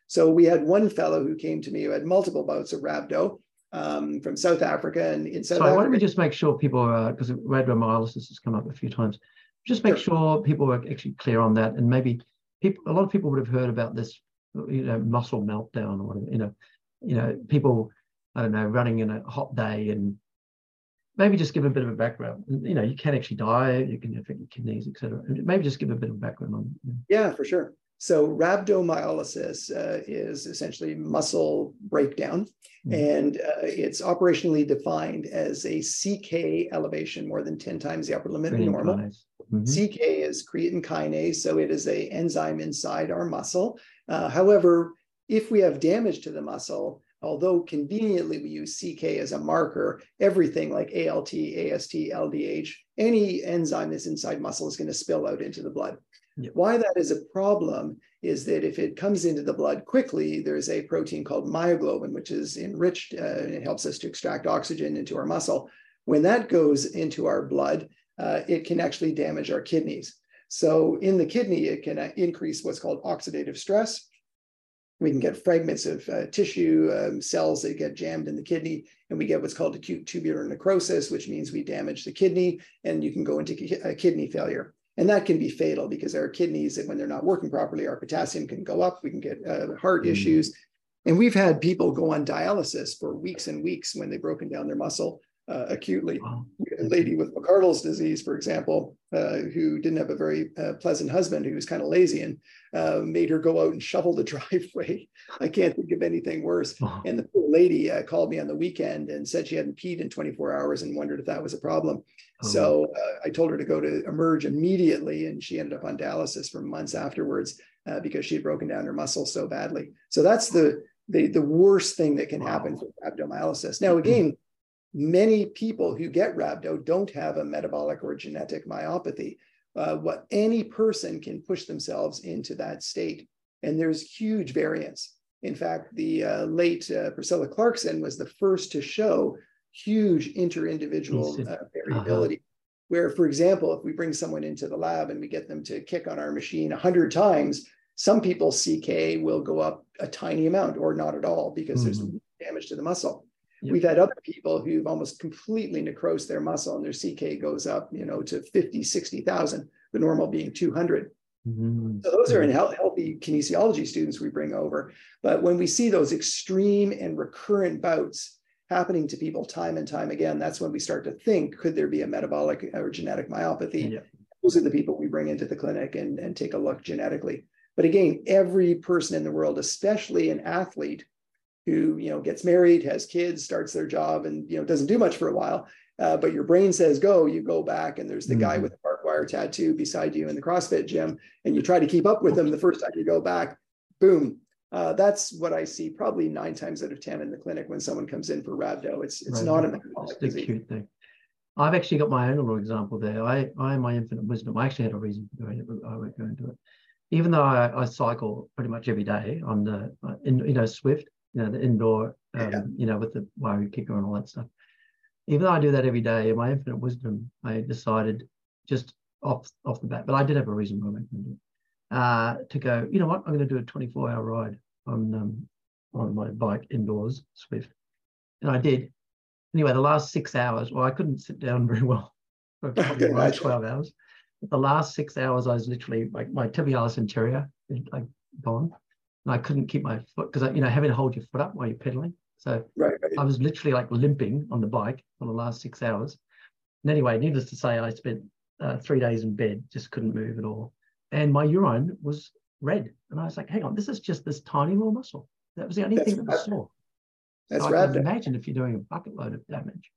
So we had one fellow who came to me who had multiple bouts of rhabdo um, from South Africa. And in South Sorry, Africa, why don't we just make sure people are, because rhabdomyolysis has come up a few times, just make sure, sure people are actually clear on that. And maybe people, a lot of people would have heard about this, you know, muscle meltdown or whatever, you know, you know, people, I don't know, running in a hot day, and maybe just give a bit of a background. You know, you can actually die, you can affect your kidneys, et cetera. Maybe just give a bit of background on it. Yeah, for sure. So rhabdomyolysis uh, is essentially muscle breakdown, mm-hmm. and uh, it's operationally defined as a C K elevation more than ten times the upper limit of normal. Mm-hmm. C K is creatine kinase, so it is an enzyme inside our muscle. Uh, however, if we have damage to the muscle, although conveniently we use C K as a marker, everything like A L T, A S T, L D H, any enzyme that's inside muscle is going to spill out into the blood. Yep. Why that is a problem is that if it comes into the blood quickly, there's a protein called myoglobin, which is enriched, uh, and it helps us to extract oxygen into our muscle. When that goes into our blood, uh, it can actually damage our kidneys. So in the kidney, it can uh, increase what's called oxidative stress. We can get fragments of uh, tissue, um, cells that get jammed in the kidney, and we get what's called acute tubular necrosis, which means we damage the kidney, and you can go into ki- uh, kidney failure. And that can be fatal because our kidneys, when they're not working properly, our potassium can go up. We can get uh, heart mm. issues. And we've had people go on dialysis for weeks and weeks when they've broken down their muscle uh, acutely. Wow. A lady with McArdle's disease, for example, uh, who didn't have a very uh, pleasant husband, who was kind of lazy, and uh, made her go out and shovel the driveway. I can't think of anything worse. Wow. And the poor lady uh, called me on the weekend and said she hadn't peed in twenty-four hours and wondered if that was a problem. Oh. So uh, I told her to go to Emerge immediately, and she ended up on dialysis for months afterwards uh, because she had broken down her muscle so badly. So that's the the, the worst thing that can wow. happen for rhabdomyolysis. Now, again, many people who get rhabdo don't have a metabolic or genetic myopathy. Uh, what any person can push themselves into that state, and there's huge variance. In fact, the uh, late uh, Priscilla Clarkson was the first to show huge inter-individual uh, variability. Uh-huh. Where, for example, if we bring someone into the lab and we get them to kick on our machine a hundred times, some people's C K will go up a tiny amount or not at all because mm-hmm. there's damage to the muscle. Yep. We've had other people who've almost completely necrosed their muscle, and their C K goes up, you know, to fifty, sixty thousand, the normal being two hundred. Mm-hmm. So those are in health, healthy kinesiology students we bring over. But when we see those extreme and recurrent bouts happening to people time and time again, that's when we start to think, could there be a metabolic or genetic myopathy? Yeah. Those are the people we bring into the clinic and, and take a look genetically. But again, every person in the world, especially an athlete who, you know, gets married, has kids, starts their job, and, you know, doesn't do much for a while, uh, but your brain says go, you go back, and there's the mm-hmm. guy with a barbed wire tattoo beside you in the CrossFit gym, and you try to keep up with him the first time you go back, boom. Uh, that's what I see probably nine times out of ten in the clinic when someone comes in for rhabdo. It's it's right. not a metabolic disease. Cute thing. I've actually got my own little example there. I, I am my infinite wisdom. I actually had a reason for doing it, but I won't go into it. Even though I, I cycle pretty much every day on the, uh, in, you know, Swift, you know, the indoor, um, yeah. you know, with the wiry kicker and all that stuff. Even though I do that every day, in my infinite wisdom, I decided just off off the bat, but I did have a reason why I went to do it, uh, to go, you know what, I'm going to do a twenty-four hour ride on um, on my bike indoors, Swift. And I did. Anyway, the last six hours, well, I couldn't sit down very well for probably twelve hours. But the last six hours, I was literally like my tibialis anterior is like gone. And I couldn't keep my foot because, you know, having to hold your foot up while you're pedaling. So right, right. I was literally like limping on the bike for the last six hours. And anyway, needless to say, I spent uh, three days in bed, just couldn't move at all. And my urine was red. And I was like, hang on, this is just this tiny little muscle. That was the only That's thing that was sore. That's so I can imagine if you're doing a bucket load of damage.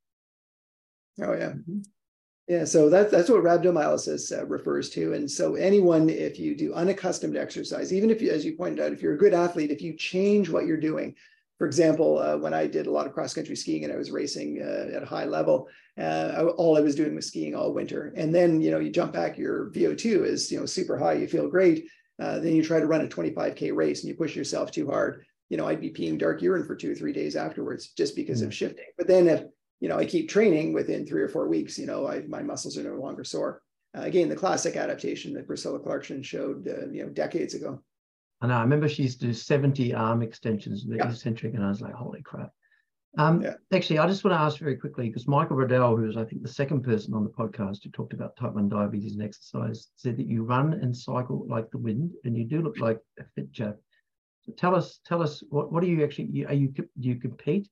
Oh, yeah. Mm-hmm. Yeah, so that, that's what rhabdomyolysis uh, refers to. And so anyone, if you do unaccustomed exercise, even if you, as you pointed out, if you're a good athlete, if you change what you're doing, for example, uh, when I did a lot of cross-country skiing and I was racing uh, at a high level, uh, all I was doing was skiing all winter. And then, you know, you jump back, your V O two is, you know, super high, you feel great. Uh, then you try to run a twenty-five K race and you push yourself too hard. You know, I'd be peeing dark urine for two or three days afterwards just because mm-hmm. of shifting. But then if, you know, I keep training, within three or four weeks, you know, I, my muscles are no longer sore. Uh, again, the classic adaptation that Priscilla Clarkson showed, uh, you know, decades ago. I know. I remember she used to do seventy arm extensions with the Yeah. eccentric, and I was like, holy crap. Um, Yeah. Actually, I just want to ask very quickly, because Michael Riddell, who was, I think, the second person on the podcast who talked about type one diabetes and exercise, said that you run and cycle like the wind, and you do look like a fit chap. So tell us, tell us, what, what do you actually, are you, do you compete?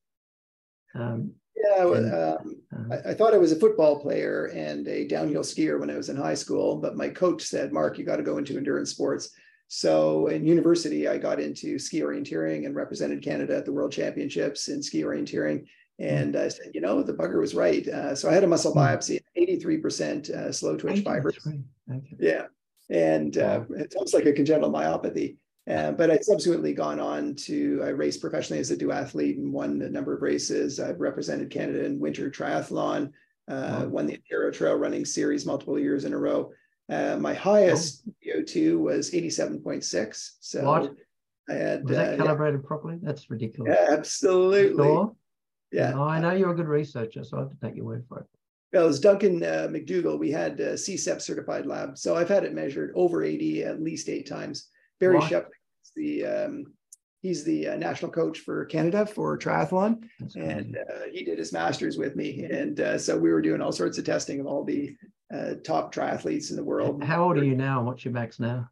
Um, Yeah, and, um, um, I, I thought I was a football player and a downhill skier when I was in high school, but my coach said, Mark, you got to go into endurance sports. So in university, I got into ski orienteering and represented Canada at the World Championships in ski orienteering. And I said, you know, the bugger was right. Uh, so I had a muscle biopsy, eighty-three percent uh, slow twitch fibers. Okay. Yeah. And uh, Wow. it's almost like a congenital myopathy. Uh, but I've subsequently gone on to, I raced professionally as a duathlete and won a number of races. I've represented Canada in winter triathlon, uh, Wow. won the Ontario Trail Running Series multiple years in a row. Uh, my highest Oh. V O two was eighty-seven point six. So What? I had, Was that uh, calibrated yeah. properly? That's ridiculous. Yeah, absolutely. Sure? Yeah. No, I know you're a good researcher, so I have to take your word for it. Well, it was Duncan uh, McDougall. We had a C S E P certified lab. So I've had it measured over eighty at least eight times. Barry Shep, the um, he's the uh, national coach for Canada for triathlon. And uh, he did his master's with me. And uh, so we were doing all sorts of testing of all the uh, top triathletes in the world. How old are you now? What's your max now?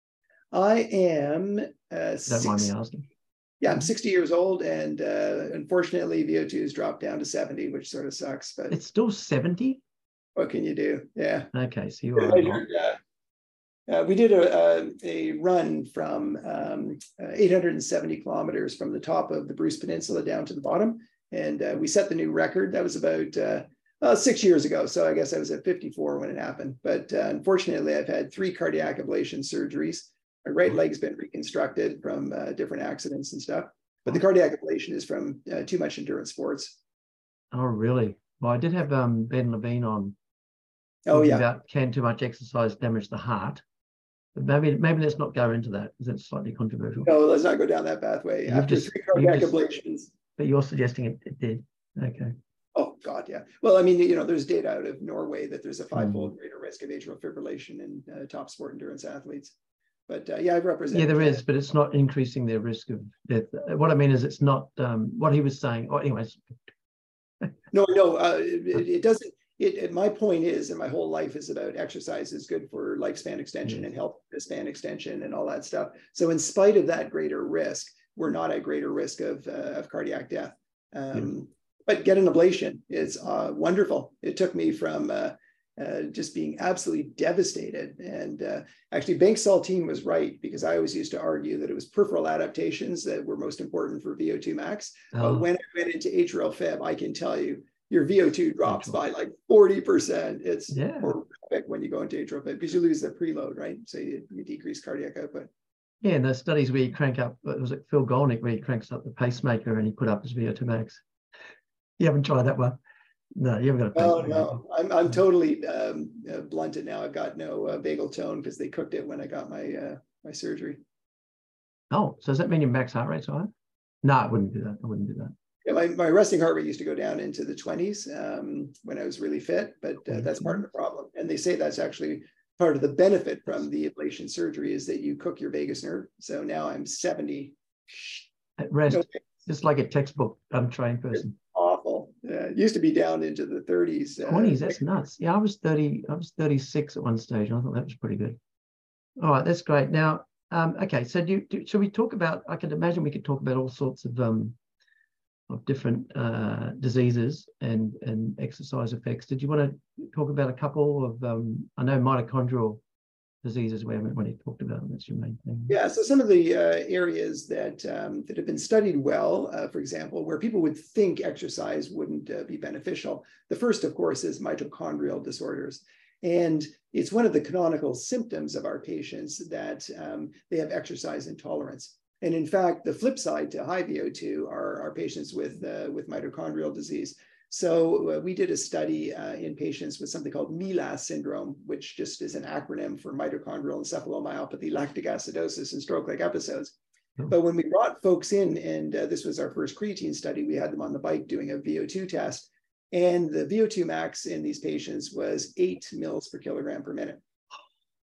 I am uh, Don't mind me asking. Yeah, I'm sixty years old, and uh, unfortunately, V O two has dropped down to seventy, which sort of sucks. But it's still seventy. What can you do? Yeah. Okay, so you are. Uh, uh, we did a, a, a run from um, uh, eight hundred seventy kilometers from the top of the Bruce Peninsula down to the bottom, and uh, we set the new record. That was about uh, uh, six years ago, so I guess I was at fifty-four when it happened. But uh, unfortunately, I've had three cardiac ablation surgeries. My right leg's been reconstructed from uh, different accidents and stuff. But the cardiac ablation is from uh, too much endurance sports. Oh, really? Well, I did have um, Ben Levine on. Oh, yeah. About can too much exercise damage the heart? But maybe maybe let's not go into that because it's slightly controversial. No, let's not go down that pathway. You've After just, three cardiac just, ablations. But you're suggesting it, it did. Okay. Oh, God, yeah. Well, I mean, you know, there's data out of Norway that there's a five-fold mm. greater risk of atrial fibrillation in uh, top sport endurance athletes. But uh, yeah, I've represented. Yeah, there is, but it's not increasing their risk of death. What I mean is, it's not um, what he was saying. Oh, anyways. no, no, uh, it, it doesn't. It, it, my point is, and my whole life is about exercise is good for lifespan extension mm. and health span extension and all that stuff. So, in spite of that greater risk, we're not at greater risk of uh, of cardiac death. Um, yeah. But get an ablation is uh, wonderful. It took me from uh, Uh, just being absolutely devastated. And uh, actually, Bank Saltine was right, because I always used to argue that it was peripheral adaptations that were most important for V O two max. Oh. But when I went into atrial fib, I can tell you, your V O two drops by like forty percent. It's yeah. horrific when you go into atrial fib because you lose the preload, right? So you, you decrease cardiac output. Yeah, and those studies where you crank up, it was like Phil Golnick where he cranks up the pacemaker and he put up his V O two max. You haven't tried that one? No, you haven't got a pacemaker. Oh, no, I'm, I'm totally um, uh, blunted now. I've got no uh, vagal tone because they cooked it when I got my uh, my surgery. Oh, so does that mean your max heart rate's high? No, I wouldn't do that. I wouldn't do that. Yeah, my, my resting heart rate used to go down into the twenties um, when I was really fit, but uh, that's part of the problem. And they say that's actually part of the benefit from the ablation surgery is that you cook your vagus nerve. So now I'm seventy. At rest, no, just like a textbook untrained person. Awful. Uh, it used to be down into the thirties. Uh, twenties, that's nuts. Yeah, I was thirty, I was thirty-six at one stage. And I thought that was pretty good. All right, that's great. Now, um, okay, so do, do should we talk about, I can imagine we could talk about all sorts of um of different uh, diseases and, and exercise effects. Did you want to talk about a couple of, um, I know mitochondrial diseases we haven't really talked about. That's your main thing. Yeah, so some of the uh, areas that um, that have been studied well, uh, for example, where people would think exercise wouldn't uh, be beneficial. The first, of course, is mitochondrial disorders. And it's one of the canonical symptoms of our patients that um, they have exercise intolerance. And in fact, the flip side to high V O two are, are patients with, uh, with mitochondrial disease. So uh, we did a study uh, in patients with something called M E L A S syndrome, which just is an acronym for mitochondrial encephalomyopathy, lactic acidosis, and stroke-like episodes. Oh. But when we brought folks in, and uh, this was our first creatine study, we had them on the bike doing a V O two test, and the V O two max in these patients was eight mils per kilogram per minute.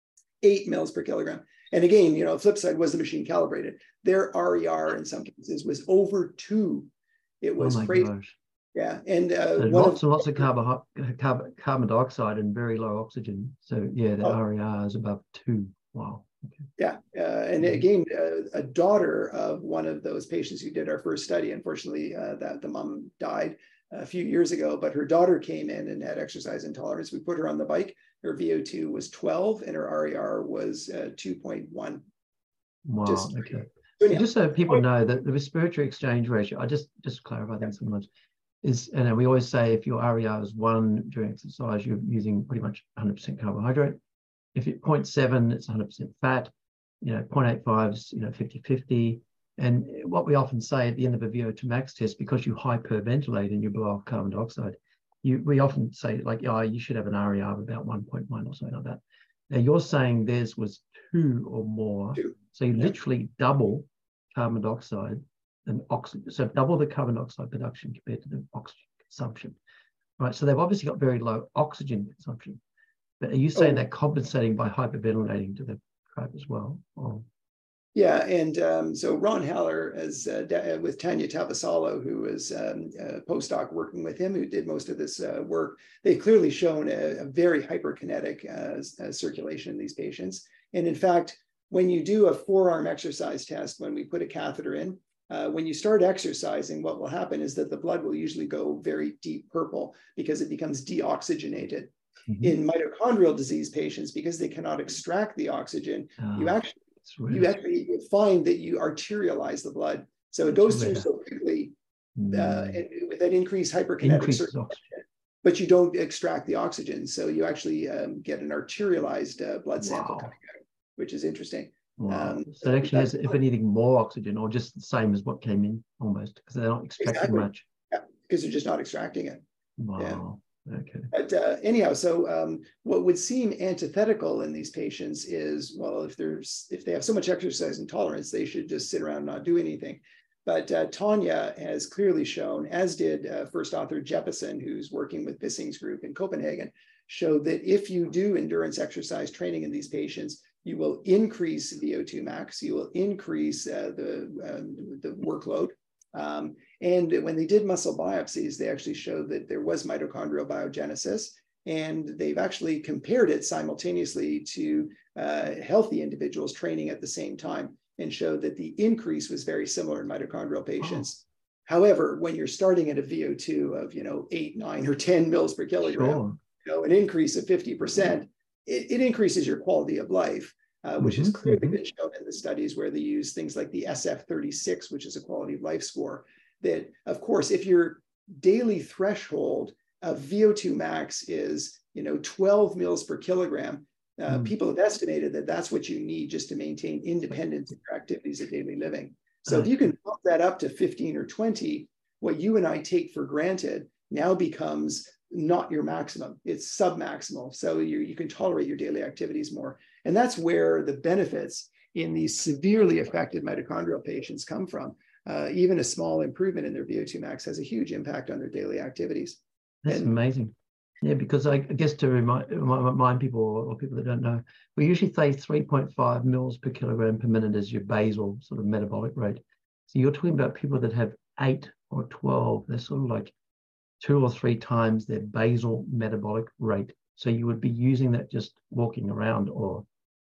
eight mils per kilogram. And again, you know, flip side was the machine calibrated. Their R E R in some cases was over two. It was oh my crazy. gosh. Yeah, and uh, so one lots of, and lots of carbon, carbon carbon dioxide and very low oxygen. So yeah, the oh. R E R is above two. Wow. Okay. Yeah, uh, and again, uh, a daughter of one of those patients who did our first study. Unfortunately, uh, that the mom died a few years ago, but her daughter came in and had exercise intolerance. We put her on the bike. Her V O two was twelve, and her R E R was uh, two point one. Wow. Just, okay. So yeah. just so people know that the respiratory exchange ratio, I just just clarify that so much. Is, and we always say if your R E R is one during exercise, you're using pretty much one hundred percent carbohydrate. If it's zero point seven, it's one hundred percent fat. You know, zero point eight five is, you know, fifty fifty. And what we often say at the end of a V O two max test, because you hyperventilate and you blow off carbon dioxide, you we often say like, oh, you should have an R E R of about one point one or something like that. Now you're saying theirs was two or more. Two. So you literally double carbon dioxide and oxygen. So double the carbon dioxide production compared to the oxygen consumption. Right. So they've obviously got very low oxygen consumption. But are you saying oh. they're compensating by hyperventilating to the crowd as well? Or? Yeah, and um, so Ron Haller, as uh, with Tanya Tavasalo, who was um, a postdoc working with him, who did most of this uh, work, they've clearly shown a, a very hyperkinetic uh, uh, circulation in these patients. And in fact, when you do a forearm exercise test, when we put a catheter in, uh, when you start exercising, what will happen is that the blood will usually go very deep purple because it becomes deoxygenated. Mm-hmm. In mitochondrial disease patients, because they cannot extract the oxygen, oh, you actually you actually find that you arterialize the blood, so it goes through so quickly mm. uh, and with that increased hyperkinetic circulation, but you don't extract the oxygen, so you actually um, get an arterialized uh, blood sample wow. coming out, which is interesting. Wow. Um, so it actually has, if anything, more oxygen, or just the same as what came in, almost, because they're not extracting exactly. much. Yeah, because they're just not extracting it. Wow. Yeah. Okay. But uh, anyhow, so um, what would seem antithetical in these patients is, well, if there's if they have so much exercise intolerance, they should just sit around and not do anything. But uh, Tanya has clearly shown, as did uh, first author Jeppesen, who's working with Bissing's group in Copenhagen, showed that if you do endurance exercise training in these patients, you will increase V O two max, you will increase uh, the uh, the workload. Um, and when they did muscle biopsies, they actually showed that there was mitochondrial biogenesis, and they've actually compared it simultaneously to uh, healthy individuals training at the same time, and showed that the increase was very similar in mitochondrial patients. Oh. However, when you're starting at a V O two of, you know, eight, nine, or ten mils per kilogram, sure. you know, an increase of fifty percent, it, it increases your quality of life. Uh, which has mm-hmm, clearly mm-hmm. been shown in the studies where they use things like the S F thirty-six, which is a quality of life score, that, of course, if your daily threshold of V O two max is, you know, twelve mils per kilogram, uh, mm. people have estimated that that's what you need just to maintain independence in your activities of daily living. So if you can bump that up to fifteen or twenty, what you and I take for granted now becomes not your maximum, it's submaximal. So you, you can tolerate your daily activities more. And that's where the benefits in these severely affected mitochondrial patients come from. Uh, even a small improvement in their V O two max has a huge impact on their daily activities. That's and, amazing. Yeah, because I guess to remind, remind people or people that don't know, we usually say three point five mils per kilogram per minute as your basal sort of metabolic rate. So you're talking about people that have eight or twelve, they're sort of like two or three times their basal metabolic rate. So you would be using that just walking around, or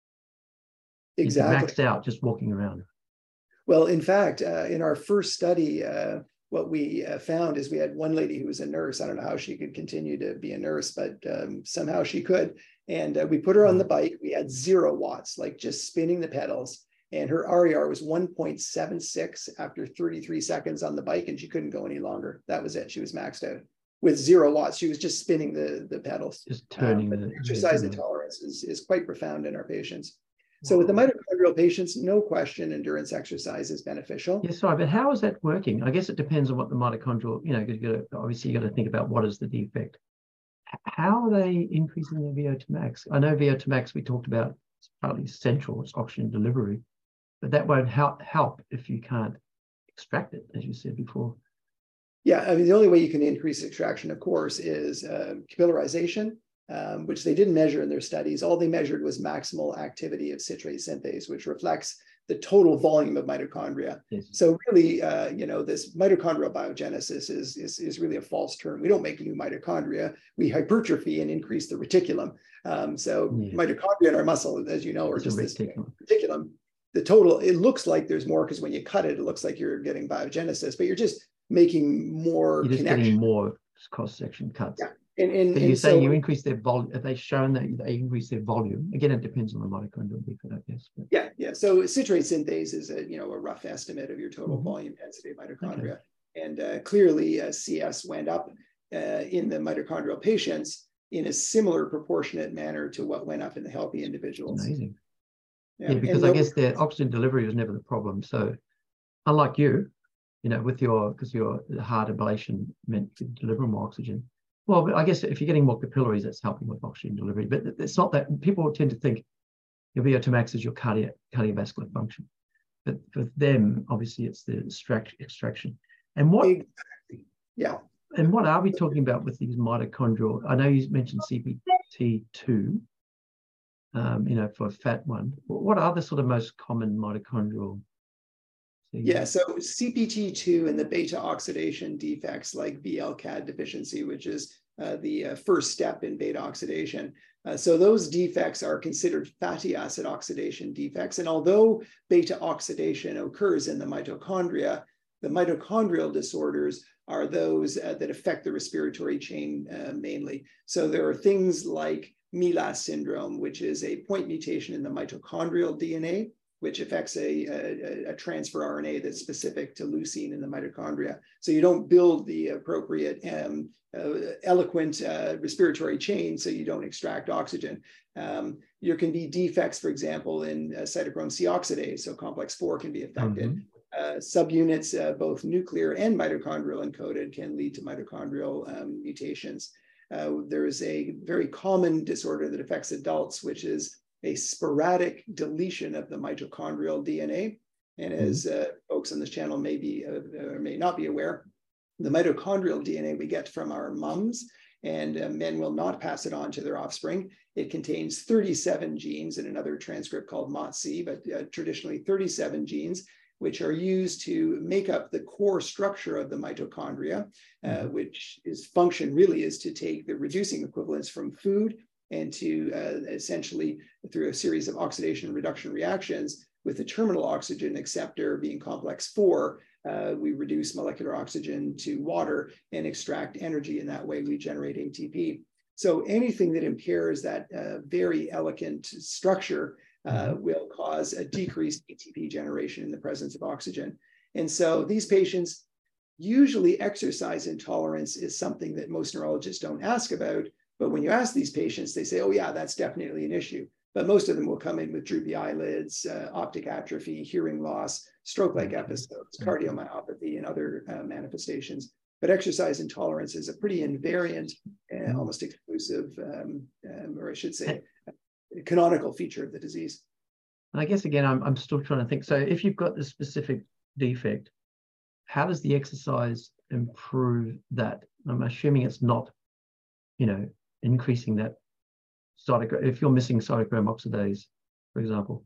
exactly maxed out just walking around. Well, in fact, uh, in our first study, uh, what we uh, found is we had one lady who was a nurse. I don't know how she could continue to be a nurse, but um, somehow she could. And uh, we put her on the bike. We had zero watts, like just spinning the pedals. And her R E R was one point seven six after thirty-three seconds on the bike, and she couldn't go any longer. That was it. She was maxed out with zero watts. She was just spinning the, the pedals. Just turning. Um, the exercise intolerance is, is quite profound in our patients. So with the mitochondrial patients, no question, endurance exercise is beneficial. Yes, sorry, but how is that working? I guess it depends on what the mitochondrial, you know, because you got to, obviously you got to think about what is the defect. How are they increasing their V O two max? I know V O two max we talked about is partly central, it's oxygen delivery, but that won't help help if you can't extract it, as you said before. Yeah, I mean, the only way you can increase extraction, of course, is uh, capillarization um, which they didn't measure in their studies. All they measured was maximal activity of citrate synthase, which reflects the total volume of mitochondria. Yes. So really, uh, you know, this mitochondrial biogenesis is, is, is really a false term. We don't make new mitochondria. We hypertrophy and increase the reticulum. Um, so yeah. Mitochondria in our muscle, as you know, are it's just this reticulum. The total, it looks like there's more because when you cut it, it looks like you're getting biogenesis, but you're just making more You're just connection. getting more cross-section cuts. Yeah. And, and, but and you say so, you increase their volume. Have they shown that they increase their volume? Again, it depends on the mitochondrial defect, I guess. But. Yeah, yeah. So citrate synthase is a you know a rough estimate of your total mm-hmm. volume density of mitochondria, okay. and uh, clearly uh, C S went up uh, in the mitochondrial patients in a similar proportionate manner to what went up in the healthy individuals. Amazing. Yeah, yeah because I guess their oxygen delivery was never the problem. So, unlike you, you know, with your because your heart ablation meant to deliver more oxygen. Well, but I guess if you're getting more capillaries, that's helping with oxygen delivery. But it's not that people tend to think your V O two max is your cardiac cardiovascular function. But for them, obviously, it's the extract, extraction. And what, exactly. yeah. And what are we talking about with these mitochondrial? I know you mentioned C P T two, um, you know, for a fat one. What are the sort of most common mitochondrial? Yeah, so C P T two and the beta oxidation defects like V L C A D deficiency, which is uh, the uh, first step in beta oxidation. Uh, so those defects are considered fatty acid oxidation defects. And although beta oxidation occurs in the mitochondria, the mitochondrial disorders are those uh, that affect the respiratory chain uh, mainly. So there are things like MELAS syndrome, which is a point mutation in the mitochondrial D N A, which affects a, a, a transfer R N A that's specific to leucine in the mitochondria. So you don't build the appropriate um, uh, eloquent uh, respiratory chain, so you don't extract oxygen. Um, there can be defects, for example, in uh, cytochrome C oxidase, so complex four can be affected. Mm-hmm. Uh, subunits, uh, both nuclear and mitochondrial encoded, can lead to mitochondrial um, mutations. Uh, there is a very common disorder that affects adults, which is a sporadic deletion of the mitochondrial D N A. And as uh, folks on this channel may be uh, or may not be aware, the mitochondrial D N A we get from our mums, and uh, men will not pass it on to their offspring. It contains thirty-seven genes in another transcript called M O T C, but uh, traditionally thirty-seven genes, which are used to make up the core structure of the mitochondria, uh, which is function really is to take the reducing equivalents from food and to uh, essentially, through a series of oxidation and reduction reactions, with the terminal oxygen acceptor being complex four, uh, we reduce molecular oxygen to water and extract energy. In that way, we generate A T P. So anything that impairs that uh, very elegant structure uh, will cause a decreased A T P generation in the presence of oxygen. And so these patients, usually exercise intolerance is something that most neurologists don't ask about. But when you ask these patients, they say, oh yeah, that's definitely an issue. But most of them will come in with droopy eyelids, uh, optic atrophy, hearing loss, stroke-like episodes, cardiomyopathy, and other uh, manifestations. But exercise intolerance is a pretty invariant and almost exclusive, um, um, or I should say, a canonical feature of the disease. I guess, again, I'm, I'm still trying to think. So if you've got this specific defect, how does the exercise improve that? I'm assuming it's not, you know, increasing that cytochrome. If you're missing cytochrome oxidase, for example,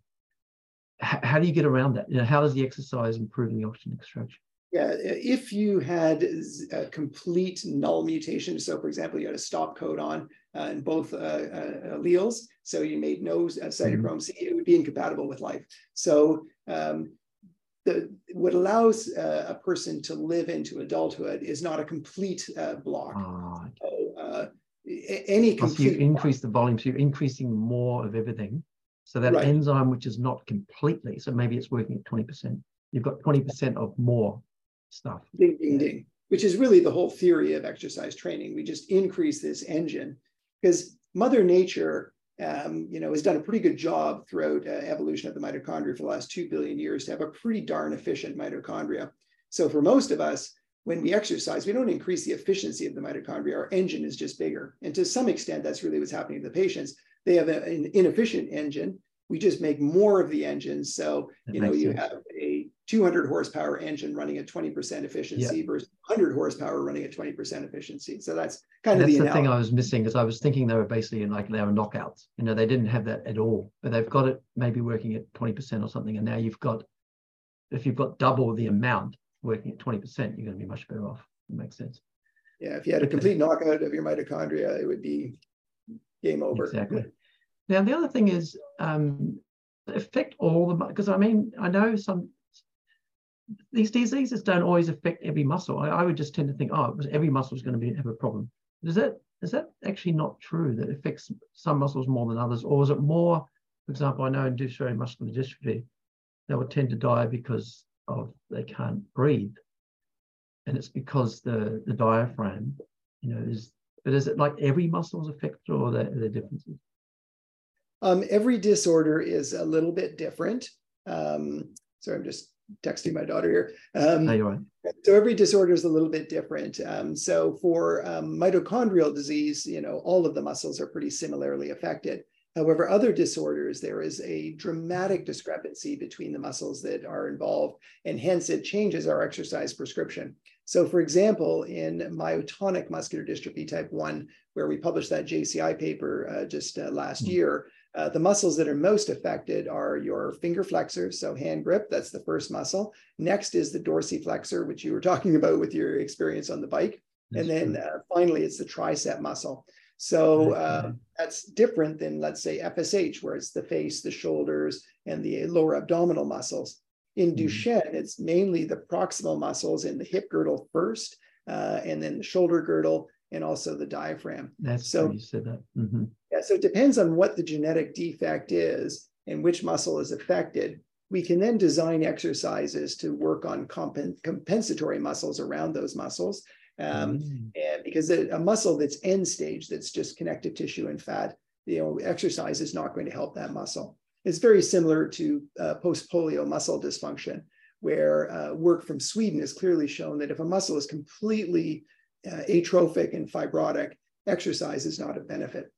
H how do you get around that? You know, how does the exercise improve the oxygen extraction? Yeah, if you had a complete null mutation, so for example, you had a stop codon uh, in both uh, uh, alleles, so you made no uh, cytochrome C, it would be incompatible with life. So um, the, what allows uh, a person to live into adulthood is not a complete uh, block. Oh, okay. So, uh, any complete so you increase the volume, so you're increasing more of everything. So that right. enzyme, which is not completely, so maybe it's working at twenty percent. You've got twenty percent of more stuff. Ding, ding, ding. Which is really the whole theory of exercise training. We just increase this engine because Mother Nature, um, you know, has done a pretty good job throughout uh, evolution of the mitochondria for the last two billion years to have a pretty darn efficient mitochondria. So for most of us, when we exercise, we don't increase the efficiency of the mitochondria. Our engine is just bigger. And to some extent, that's really what's happening to the patients. They have an inefficient engine. We just make more of the engine. So, that you know, you sense. have a two hundred horsepower engine running at twenty percent efficiency Yeah. versus one hundred horsepower running at twenty percent efficiency. So that's kind That's of the, the thing analogy. I was missing, because I was thinking they were basically in like they were knockouts. You know, they didn't have that at all, but they've got it maybe working at twenty percent or something. And now you've got, if you've got double the amount working at twenty percent, you're going to be much better off. It makes sense. Yeah, if you had a complete knockout of your mitochondria, it would be game over. Exactly. Now, the other thing is, um, affect all the, because I mean, I know some, these diseases don't always affect every muscle. I, I would just tend to think, oh, every muscle is going to be have a problem. Is that is that actually not true? That it affects some muscles more than others, or is it more? For example, I know in Duchenne muscular dystrophy, they would tend to die because of they can't breathe, and it's because the the diaphragm, you know, is. But is it like every muscle is affected, or are there, are there differences? Um, every disorder is a little bit different. Um, sorry, I'm just texting my daughter here. Um, no, you're right. So every disorder is a little bit different. Um, so for um, mitochondrial disease, you know, all of the muscles are pretty similarly affected. However, other disorders, there is a dramatic discrepancy between the muscles that are involved, and hence it changes our exercise prescription. So for example, in myotonic muscular dystrophy type one, where we published that J C I paper uh, just uh, last mm-hmm. year, uh, the muscles that are most affected are your finger flexors, so hand grip, that's the first muscle. Next is the dorsiflexor, which you were talking about with your experience on the bike. That's and then uh, finally, it's the tricep muscle. So uh, that's different than, let's say, F S H, where it's the face, the shoulders, and the lower abdominal muscles. In Duchenne, mm-hmm. it's mainly the proximal muscles in the hip girdle first, uh, and then the shoulder girdle, and also the diaphragm. That's so you said that. Mm-hmm. Yeah, so it depends on what the genetic defect is and which muscle is affected. We can then design exercises to work on compen compensatory muscles around those muscles. Um, mm. And because a, a muscle that's end stage, that's just connective tissue and fat, you know, exercise is not going to help that muscle. It's very similar to uh, post-polio muscle dysfunction, where uh, work from Sweden has clearly shown that if a muscle is completely uh, atrophic and fibrotic, exercise is not a benefit.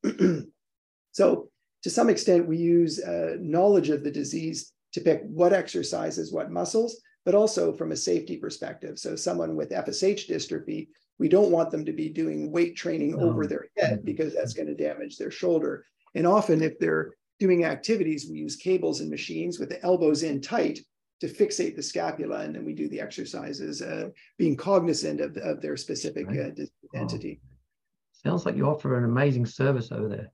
So to some extent, we use uh, knowledge of the disease to pick what exercises, what muscles, but also from a safety perspective. So someone with F S H dystrophy, we don't want them to be doing weight training no. over their head, because that's going to damage their shoulder. And often if they're doing activities, we use cables and machines with the elbows in tight to fixate the scapula, and then we do the exercises, uh, being cognizant of, of their specific uh, entity. Oh. Sounds like you offer an amazing service over there.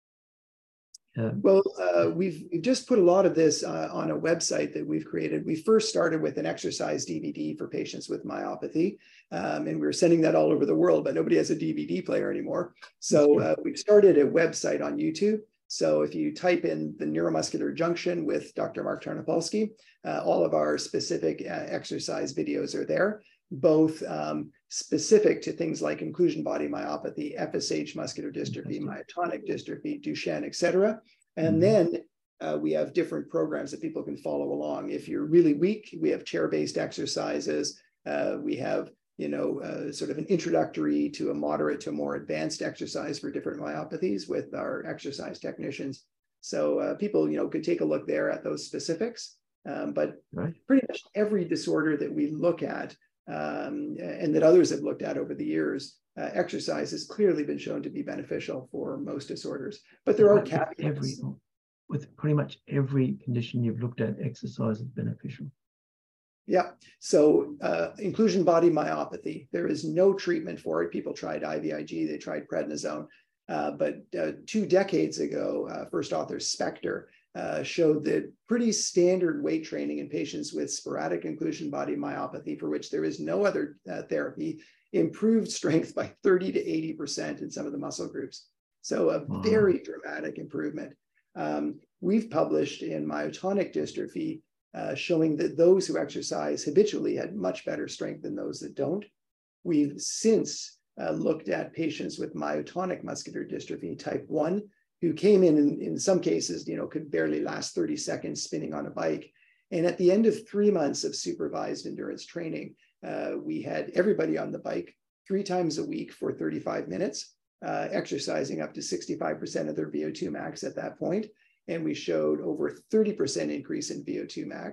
Yeah. Well, uh, we've, we've just put a lot of this uh, on a website that we've created. We first started with an exercise D V D for patients with myopathy, um, and we were sending that all over the world, but nobody has a D V D player anymore. So uh, we've started a website on YouTube. So if you type in the neuromuscular junction with Doctor Mark Tarnopolsky, uh, all of our specific uh, exercise videos are there, both um, specific to things like inclusion body myopathy, F S H muscular dystrophy, myotonic dystrophy, Duchenne, et cetera. And mm-hmm. then uh, we have different programs that people can follow along. If you're really weak, we have chair-based exercises. Uh, we have, you know, uh, sort of an introductory to a moderate to more advanced exercise for different myopathies with our exercise technicians. So uh, people, you know, could take a look there at those specifics. Um, but right. pretty much every disorder that we look at um, and that others have looked at over the years, uh, exercise has clearly been shown to be beneficial for most disorders. But there are caveats. Every, with pretty much every condition you've looked at, exercise is beneficial. Yeah. So uh, inclusion body myopathy, there is no treatment for it. People tried I V I G, they tried prednisone. Uh, but uh, two decades ago, uh, first author Spector uh, showed that pretty standard weight training in patients with sporadic inclusion body myopathy, for which there is no other uh, therapy, improved strength by thirty to eighty percent in some of the muscle groups. So a wow. very dramatic improvement. Um, we've published in myotonic dystrophy Uh, showing that those who exercise habitually had much better strength than those that don't. We've since uh, looked at patients with myotonic muscular dystrophy type one, who came in, in, in some cases, you know, could barely last thirty seconds spinning on a bike. And at the end of three months of supervised endurance training, uh, we had everybody on the bike three times a week for thirty-five minutes, uh, exercising up to sixty-five percent of their V O two max at that point. And we showed over thirty percent increase in V O two max.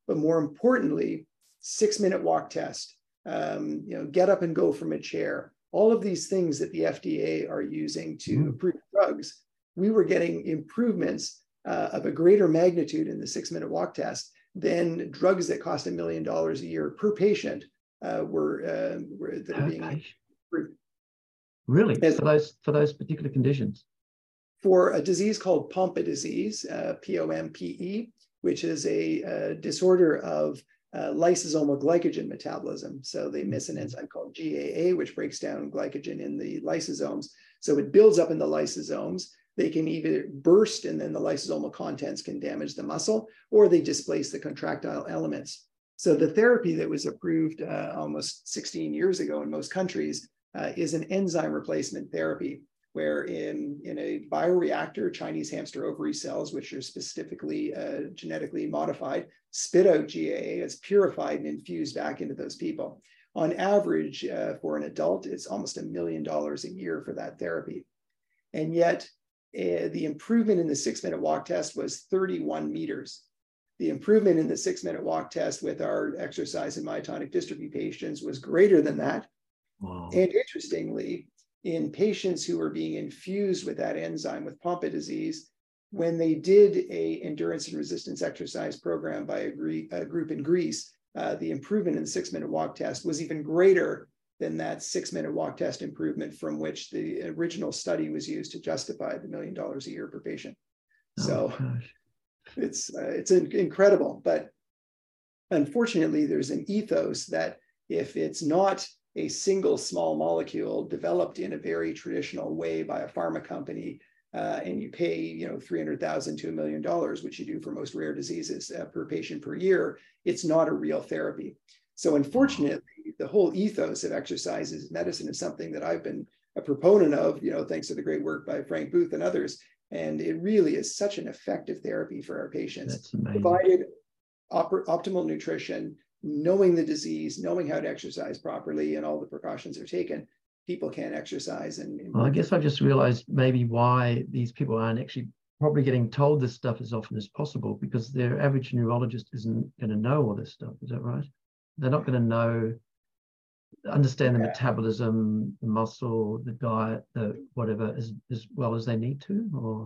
but more importantly, six-minute walk test, um, you know, get up and go from a chair, all of these things that the F D A are using to mm. approve drugs, we were getting improvements uh, of a greater magnitude in the six-minute walk test than drugs that cost a million dollars a year per patient uh, were, uh, were that are being approved. Really, As, for those for those particular conditions? For a disease called Pompe disease, uh, P O M P E, which is a, a disorder of uh, lysosomal glycogen metabolism. So they miss an enzyme called G A A, which breaks down glycogen in the lysosomes. So it builds up in the lysosomes. They can either burst and then the lysosomal contents can damage the muscle, or they displace the contractile elements. So the therapy that was approved uh, almost sixteen years ago in most countries uh, is an enzyme replacement therapy, where in, in a bioreactor, Chinese hamster ovary cells, which are specifically uh, genetically modified, spit out G A A, it's purified and infused back into those people. On average, uh, for an adult, it's almost a million dollars a year for that therapy. And yet, uh, the improvement in the six-minute walk test was thirty-one meters. The improvement in the six-minute walk test with our exercise and myotonic dystrophy patients was greater than that. Wow. And interestingly, in patients who were being infused with that enzyme with Pompe disease, when they did a endurance and resistance exercise program by a, a group in Greece, uh, the improvement in the six-minute walk test was even greater than that six-minute walk test improvement from which the original study was used to justify the million dollars a year per patient. Oh, so gosh. it's uh, it's incredible, but unfortunately, there's an ethos that if it's not a single small molecule developed in a very traditional way by a pharma company, uh, and you pay, you know, three hundred thousand to a million dollars, which you do for most rare diseases uh, per patient per year, it's not a real therapy. So unfortunately, the whole ethos of exercise as medicine is something that I've been a proponent of, you know, thanks to the great work by Frank Booth and others. And it really is such an effective therapy for our patients, provided op optimal nutrition, knowing the disease, knowing how to exercise properly, and all the precautions are taken, people can exercise. And, and well, I guess I just realized maybe why these people aren't actually probably getting told this stuff as often as possible, because their average neurologist isn't going to know all this stuff. Is that right? They're not going to know, understand the yeah. metabolism, the muscle, the diet, the whatever, as, as well as they need to, or,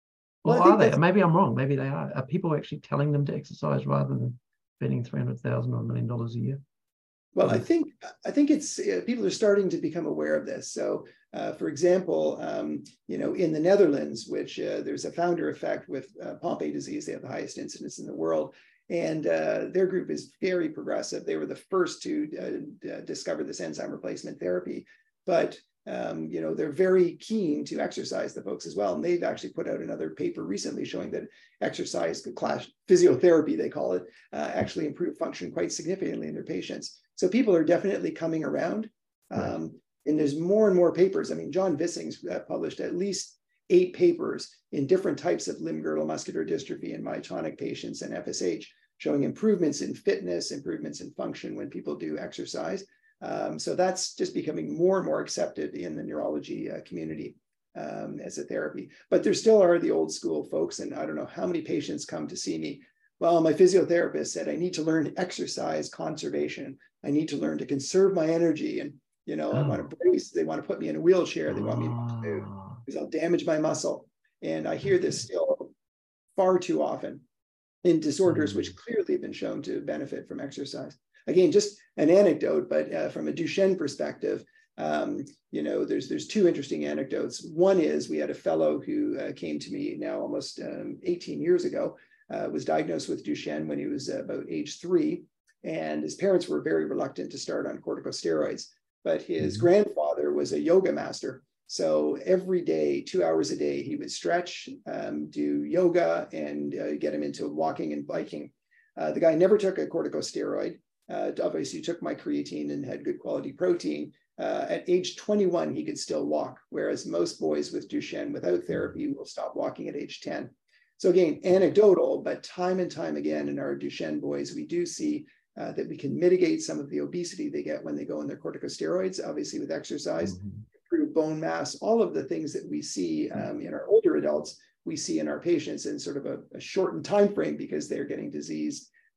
or well, are they? Maybe I'm wrong. Maybe they are. Are people actually telling them to exercise rather than spending three hundred thousand dollars or a million dollars a year? Well, I think I think it's uh, people are starting to become aware of this. So, uh, for example, um, you know, in the Netherlands, which uh, there's a founder effect with uh, Pompe disease, they have the highest incidence in the world, and uh, their group is very progressive. They were the first to uh, uh, discover this enzyme replacement therapy, but um, you know, they're very keen to exercise the folks as well. And they've actually put out another paper recently showing that exercise class physiotherapy, they call it, uh, actually improved function quite significantly in their patients. So people are definitely coming around. Um, right. And there's more and more papers. I mean, John Vissing's uh, published at least eight papers in different types of limb-girdle muscular dystrophy and myotonic patients and F S H, showing improvements in fitness, improvements in function when people do exercise. Um, so that's just becoming more and more accepted in the neurology uh, community um, as a therapy. But there still are the old school folks, and I don't know how many patients come to see me. Well, my physiotherapist said, I need to learn exercise conservation. I need to learn to conserve my energy. And, you know, oh. I want to brace. They want to put me in a wheelchair. They want me to move because I'll damage my muscle. And I hear this still far too often in disorders which clearly have been shown to benefit from exercise. Again, just an anecdote, but uh, from a Duchenne perspective, um, you know, there's there's two interesting anecdotes. One is we had a fellow who uh, came to me now almost um, eighteen years ago, uh, was diagnosed with Duchenne when he was uh, about age three, and his parents were very reluctant to start on corticosteroids, but his mm-hmm. grandfather was a yoga master. So every day, two hours a day, he would stretch, um, do yoga, and uh, get him into walking and biking. Uh, the guy never took a corticosteroid. Uh, obviously took my creatine and had good quality protein. Uh, at age twenty-one, he could still walk, whereas most boys with Duchenne without therapy will stop walking at age ten. So again, anecdotal, but time and time again in our Duchenne boys, we do see uh, that we can mitigate some of the obesity they get when they go on their corticosteroids, obviously with exercise, mm-hmm. improve bone mass, all of the things that we see um, in our older adults, we see in our patients in sort of a, a shortened time frame because they're getting diseased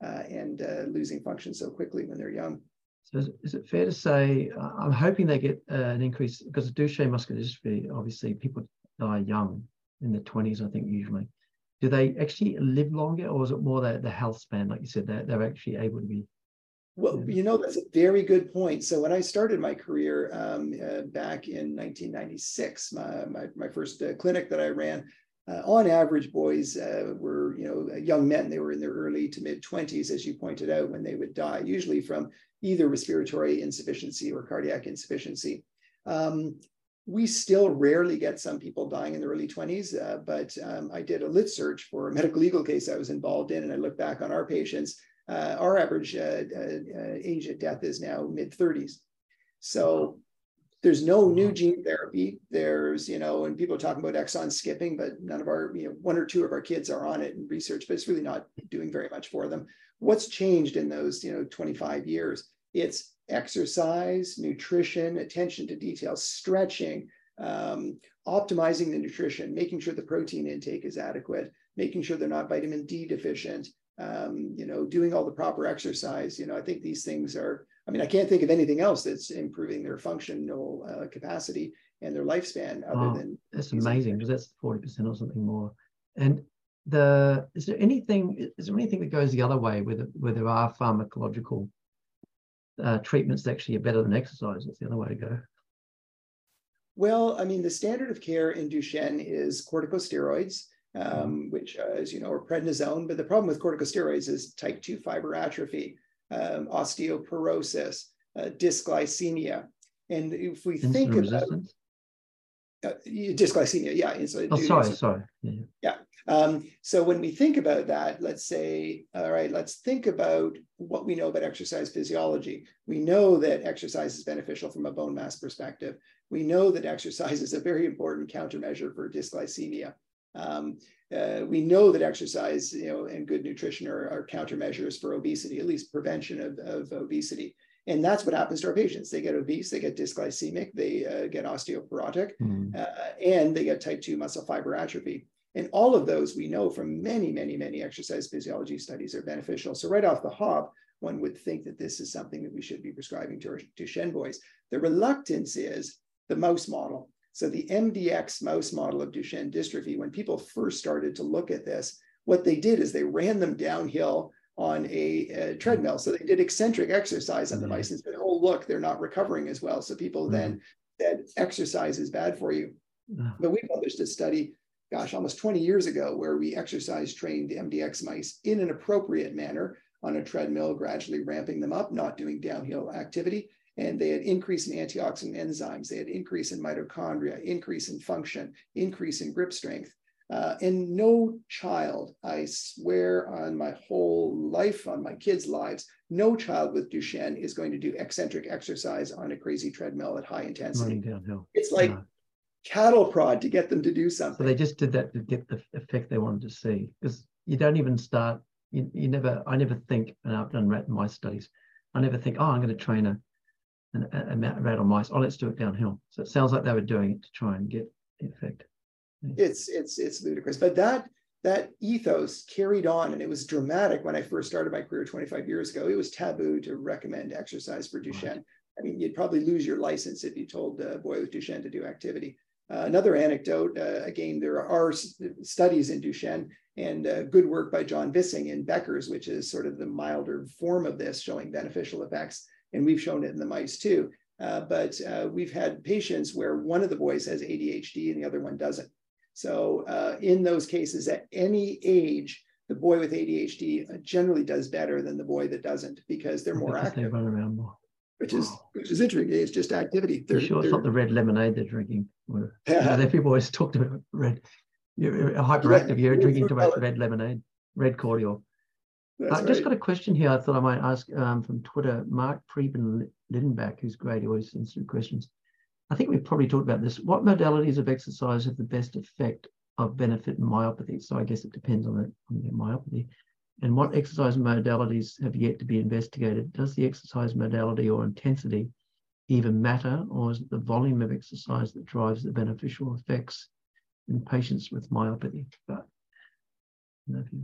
uh, and uh, losing function so quickly when they're young. So is, is it fair to say, uh, I'm hoping they get uh, an increase, because of Duchenne muscular dystrophy, obviously people die young, in their twenties, I think, usually. Do they actually live longer, or is it more the, the health span, like you said, that they're, they're actually able to be? Well, you know, that's a very good point. So when I started my career um, uh, back in nineteen ninety-six, my, my, my first uh, clinic that I ran, uh, on average, boys uh, were, you know, young men. They were in their early to mid twenties, as you pointed out, when they would die, usually from either respiratory insufficiency or cardiac insufficiency. Um, we still rarely get some people dying in the early twenties, uh, but um, I did a lit search for a medical legal case I was involved in, and I looked back on our patients. Uh, our average uh, uh, age at death is now mid thirties. So there's no new gene therapy. There's, you know, and people are talking about exon skipping, but none of our, you know, one or two of our kids are on it in research, but it's really not doing very much for them. What's changed in those, you know, twenty-five years? It's exercise, nutrition, attention to detail, stretching, um, optimizing the nutrition, making sure the protein intake is adequate, making sure they're not vitamin D deficient, um, you know, doing all the proper exercise. You know, I think these things are, I mean, I can't think of anything else that's improving their functional uh, capacity and their lifespan other Oh, than. that's amazing, because that's forty percent or something more. And the, is there anything, is there anything that goes the other way, where, the, where there are pharmacological uh, treatments that actually are better than exercise? That's the other way to go. Well, I mean, the standard of care in Duchenne is corticosteroids, um, mm. which, uh, as you know, are prednisone. But the problem with corticosteroids is type two fiber atrophy, um, osteoporosis, uh, dysglycemia. And if we Insulin think resistance? about uh, dysglycemia, yeah. Insulin, oh, sorry, insulin. sorry. Yeah. yeah. Um, so when we think about that, let's say, all right, let's think about what we know about exercise physiology. We know that exercise is beneficial from a bone mass perspective. We know that exercise is a very important countermeasure for dysglycemia. Um, uh, we know that exercise, you know, and good nutrition are, are countermeasures for obesity, at least prevention of, of obesity. And that's what happens to our patients. They get obese, they get dysglycemic, they uh, get osteoporotic, mm. uh, and they get type two muscle fiber atrophy. And all of those we know from many, many, many exercise physiology studies are beneficial. So right off the hop, one would think that this is something that we should be prescribing to our Duchenne boys. The reluctance is the mouse model. So the M D X mouse model of Duchenne dystrophy, when people first started to look at this, what they did is they ran them downhill on a, a treadmill. So they did eccentric exercise on the mice and said, oh, look, they're not recovering as well. So people mm-hmm. then said exercise is bad for you. But we published a study, gosh, almost twenty years ago, where we exercise trained M D X mice in an appropriate manner on a treadmill, gradually ramping them up, not doing downhill activity. And they had increase in antioxidant enzymes, they had increase in mitochondria, increase in function, increase in grip strength. Uh, and no child, I swear on my whole life, on my kids' lives, no child with Duchenne is going to do eccentric exercise on a crazy treadmill at high intensity. Running downhill. It's like no. cattle prod to get them to do something. So they just did that to get the effect they wanted to see, because you don't even start, you, you never, I never think, and I've done rat and mice studies, I never think, oh, I'm going to train a, a, a rat or mice, oh, let's do it downhill. So it sounds like they were doing it to try and get the effect. Yeah. It's, it's, it's ludicrous, but that, that ethos carried on, and it was dramatic when I first started my career twenty-five years ago. It was taboo to recommend exercise for Duchenne. Right. I mean, you'd probably lose your license if you told a boy with Duchenne to do activity. Uh, another anecdote, uh, again, there are studies in Duchenne and uh, good work by John Vissing in Becker's, which is sort of the milder form of this, showing beneficial effects. And we've shown it in the mice too. Uh, but uh, we've had patients where one of the boys has A D H D and the other one doesn't. So uh, in those cases, at any age, the boy with A D H D generally does better than the boy that doesn't, because they're more active. They run around more. Which is, which is interesting. It's just activity. They're, sure it's not the red lemonade they're drinking? Or, yeah. You know, people always talked about red. You're hyperactive. You're drinking too much red lemonade, red cordial. I've right. just got a question here I thought I might ask um, from Twitter. Mark Preben Lindenbach, who's great, he always sends through questions. I think we've probably talked about this. What modalities of exercise have the best effect of benefit in myopathy? So I guess it depends on the, on the myopathy. And what exercise modalities have yet to be investigated? Does the exercise modality or intensity even matter, or is it the volume of exercise that drives the beneficial effects in patients with myopathy? But, you know, if you...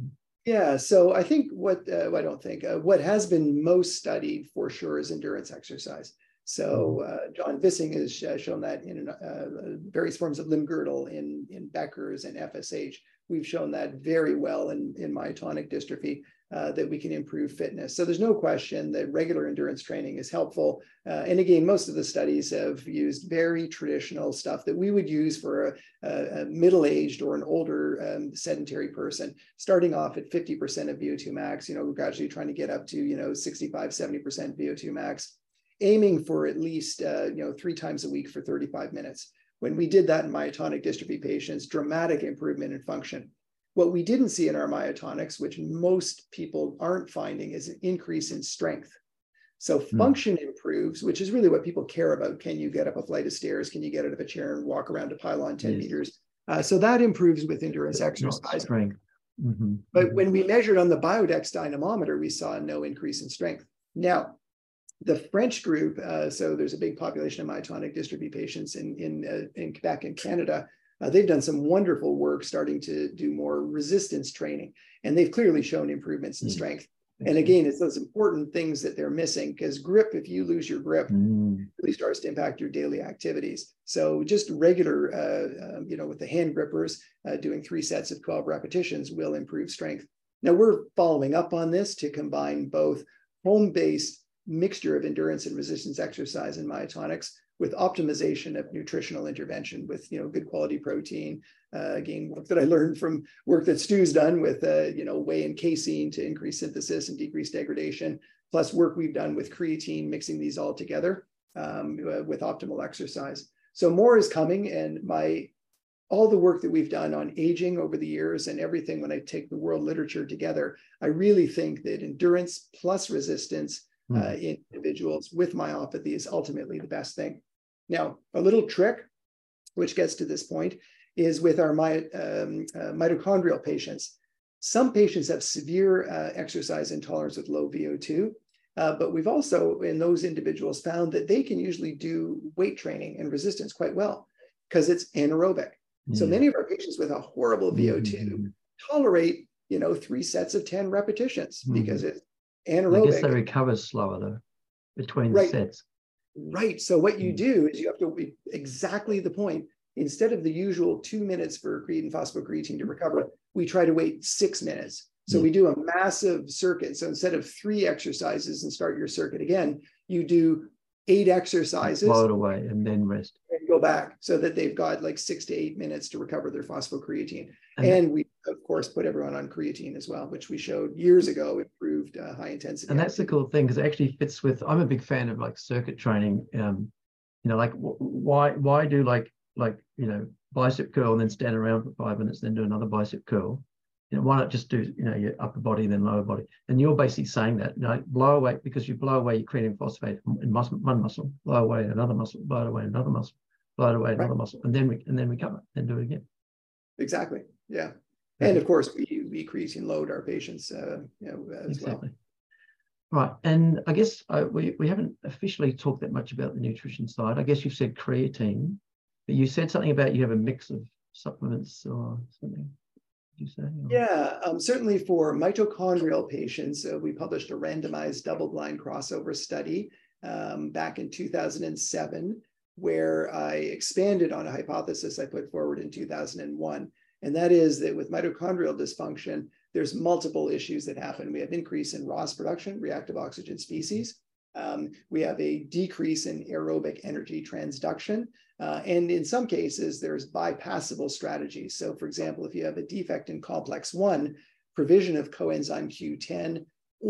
Yeah, so I think what, uh, I don't think, uh, what has been most studied for sure is endurance exercise. So uh, John Vissing has uh, shown that in uh, various forms of limb girdle in, in Becker's and F S H. We've shown that very well in, in myotonic dystrophy, uh, that we can improve fitness. So there's no question that regular endurance training is helpful. Uh, and again, most of the studies have used very traditional stuff that we would use for a, a, a middle-aged or an older um, sedentary person, starting off at fifty percent of V O two max, you know, gradually trying to get up to, you know, sixty-five, seventy percent V O two max, aiming for at least, uh, you know, three times a week for thirty-five minutes. When we did that in myotonic dystrophy patients, dramatic improvement in function. What we didn't see in our myotonics, which most people aren't finding, is an increase in strength. So function mm. improves, which is really what people care about. Can you get up a flight of stairs? Can you get out of a chair and walk around a pylon ten yes. meters? Uh, so that improves with endurance exercise. Strength. Mm-hmm. But mm-hmm. when we measured on the Biodex dynamometer, we saw no increase in strength. Now, the French group, uh, so there's a big population of myotonic dystrophy patients in, in, uh, in Quebec and Canada. Uh, they've done some wonderful work starting to do more resistance training, and they've clearly shown improvements in mm. strength. And again, it's those important things that they're missing, because grip, if you lose your grip, mm. really starts to impact your daily activities. So just regular, uh, um, you know, with the hand grippers, uh, doing three sets of twelve repetitions will improve strength. Now we're following up on this to combine both home-based mixture of endurance and resistance exercise and myotonics with optimization of nutritional intervention with, you know, good quality protein. Uh, again, work that I learned from work that Stu's done with, uh, you know, whey and casein to increase synthesis and decrease degradation, plus work we've done with creatine, mixing these all together um, with optimal exercise. So more is coming, and my all the work that we've done on aging over the years and everything, when I take the world literature together, I really think that endurance plus resistance mm. uh, in individuals with myopathy is ultimately the best thing. Now, a little trick, which gets to this point, is with our my, um, uh, mitochondrial patients. Some patients have severe uh, exercise intolerance with low V O two, uh, but we've also, in those individuals, found that they can usually do weight training and resistance quite well because it's anaerobic. Yeah. So many of our patients with a horrible V O two mm-hmm. tolerate, you know, three sets of ten repetitions mm-hmm. because it's anaerobic. I guess they recover slower though between right. the sets. Right. So what you do is you have to be exactly the point. Instead of the usual two minutes for creatine phosphocreatine to recover, we try to wait six minutes. So yeah. we do a massive circuit. So instead of three exercises and start your circuit again, you do eight exercises. Blow it away and then rest. And go back so that they've got like six to eight minutes to recover their phosphocreatine. And, and we, of course, put everyone on creatine as well, which we showed years ago improved uh, high intensity. And that's activity. The cool thing, because it actually fits with, I'm a big fan of like circuit training. Um, you know, like why, why do like, like, you know, bicep curl and then stand around for five minutes, then do another bicep curl? You know, why not just do, you know, your upper body, then lower body? And you're basically saying that, you know, blow away, because you blow away your creatine phosphate in muscle, one muscle, blow away another muscle, blow it away another muscle, blow it away another right. muscle, and then we and then recover, then do it again. Exactly. Yeah. And of course, we, we creatine load our patients, uh, you know, as exactly. well. Right. And I guess uh, we, we haven't officially talked that much about the nutrition side. I guess you've said creatine, but you said something about you have a mix of supplements or something. You say, or? Yeah, um, certainly for mitochondrial patients, uh, we published a randomized double-blind crossover study um, back in two thousand seven, where I expanded on a hypothesis I put forward in two thousand one. And that is that with mitochondrial dysfunction, there's multiple issues that happen. We have increase in R O S production, reactive oxygen species. Um, we have a decrease in aerobic energy transduction. Uh, and in some cases, there's bypassable strategies. So for example, if you have a defect in complex one, provision of coenzyme Q ten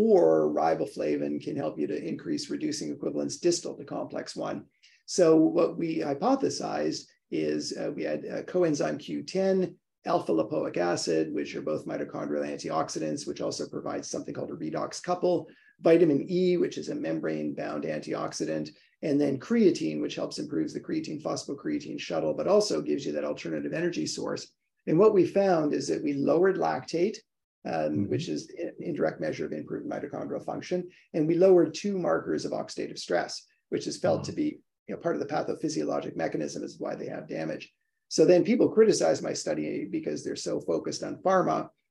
or riboflavin can help you to increase reducing equivalence distal to complex one. So what we hypothesized is uh, we had uh, coenzyme Q ten, alpha lipoic acid, which are both mitochondrial antioxidants, which also provides something called a redox couple, vitamin E, which is a membrane-bound antioxidant, and then creatine, which helps improve the creatine phosphocreatine shuttle, but also gives you that alternative energy source. And what we found is that we lowered lactate, um, mm-hmm. which is an indirect measure of improved mitochondrial function, and we lowered two markers of oxidative stress, which is felt oh. to be you know, part of the pathophysiologic mechanism is why they have damage. So then people criticize my study because they're so focused on pharma.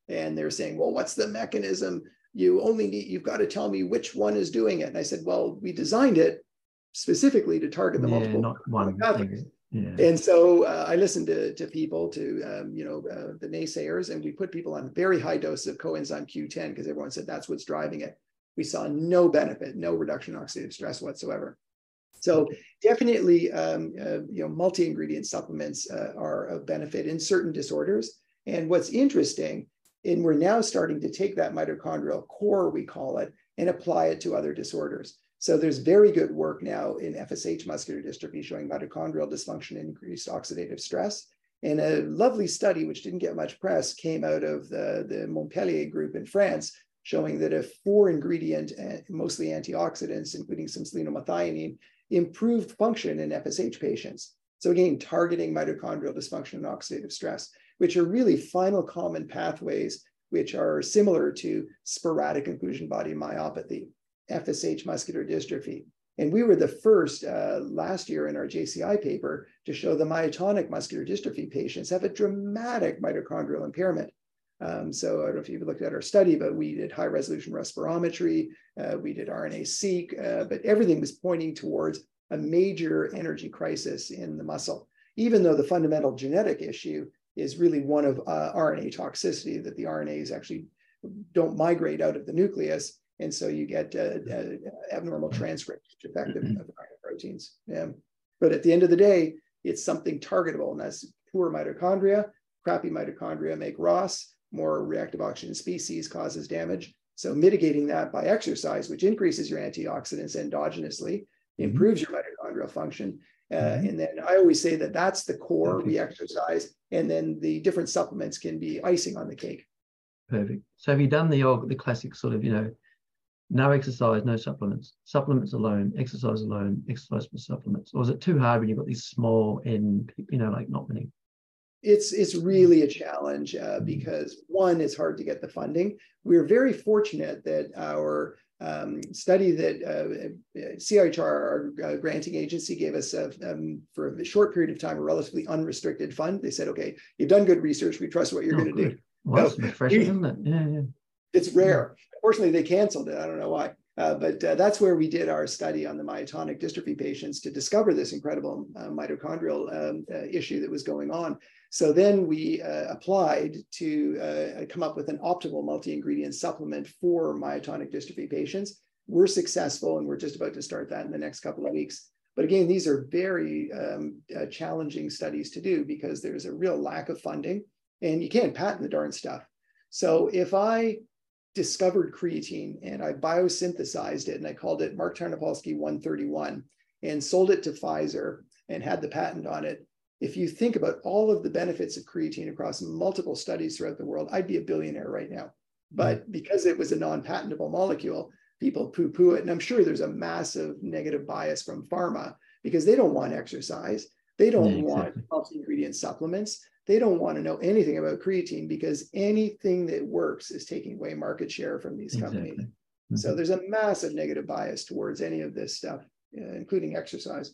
And they're saying, well, what's the mechanism? You only need, you've got to tell me which one is doing it. And I said, well, we designed it specifically to target the yeah, multiple not one pathways. thing. Yeah. And so uh, I listened to, to people, to, um, you know, uh, the naysayers, and we put people on very high doses of coenzyme Q ten because everyone said that's what's driving it. We saw no benefit, no reduction in oxidative stress whatsoever. So definitely, um, uh, you know, multi-ingredient supplements uh, are of benefit in certain disorders. And what's interesting, and we're now starting to take that mitochondrial core, we call it, and apply it to other disorders. So there's very good work now in F S H muscular dystrophy showing mitochondrial dysfunction and increased oxidative stress. And a lovely study, which didn't get much press, came out of the, the Montpellier group in France, showing that a four ingredient, mostly antioxidants, including some selenomethionine, improved function in F S H patients. So again, targeting mitochondrial dysfunction and oxidative stress, which are really final common pathways, which are similar to sporadic inclusion body myopathy, F S H muscular dystrophy. And we were the first uh, last year in our J C I paper to show the myotonic muscular dystrophy patients have a dramatic mitochondrial impairment. Um, so I don't know if you've looked at our study, but we did high resolution respirometry, uh, we did R N A-seq, uh, but everything was pointing towards a major energy crisis in the muscle, even though the fundamental genetic issue is really one of uh, R N A toxicity, that the R N As actually don't migrate out of the nucleus. And so you get uh, uh, abnormal transcript effective of R N A proteins. Yeah. But at the end of the day, it's something targetable, and that's poor mitochondria. Crappy mitochondria make R O S, more reactive oxygen species causes damage. So mitigating that by exercise, which increases your antioxidants endogenously, mm-hmm. improves your mitochondrial function. Uh, mm-hmm. And then I always say that that's the core. Okay. We exercise, and then the different supplements can be icing on the cake. Perfect. So have you done the the classic sort of, you know, no exercise, no supplements, supplements alone, exercise alone, exercise with supplements? Or is it too hard when you've got these small and, you know, like not many? It's, it's really a challenge uh, because one, it's hard to get the funding. We're very fortunate that our um, study that uh, C I H R, our uh, granting agency, gave us a, um, for a short period of time, a relatively unrestricted fund. They said, okay, you've done good research. We trust what you're oh, going to do. Well, that's so refreshing, we, isn't it? Yeah, yeah. It's rare. Unfortunately, they canceled it. I don't know why. Uh, but uh, that's where we did our study on the myotonic dystrophy patients to discover this incredible uh, mitochondrial um, uh, issue that was going on. So then we uh, applied to uh, come up with an optimal multi-ingredient supplement for myotonic dystrophy patients. We're successful, and we're just about to start that in the next couple of weeks. But again, these are very um, uh, challenging studies to do because there's a real lack of funding, and you can't patent the darn stuff. So if I discovered creatine and I biosynthesized it and I called it Mark Tarnopolsky one thirty-one and sold it to Pfizer and had the patent on it, if you think about all of the benefits of creatine across multiple studies throughout the world, I'd be a billionaire right now. But because it was a non-patentable molecule, people poo-poo it. And I'm sure there's a massive negative bias from pharma because they don't want exercise. They don't yeah, exactly. want multi-ingredient supplements. They don't want to know anything about creatine because anything that works is taking away market share from these exactly. companies. Mm-hmm. So there's a massive negative bias towards any of this stuff, uh, including exercise.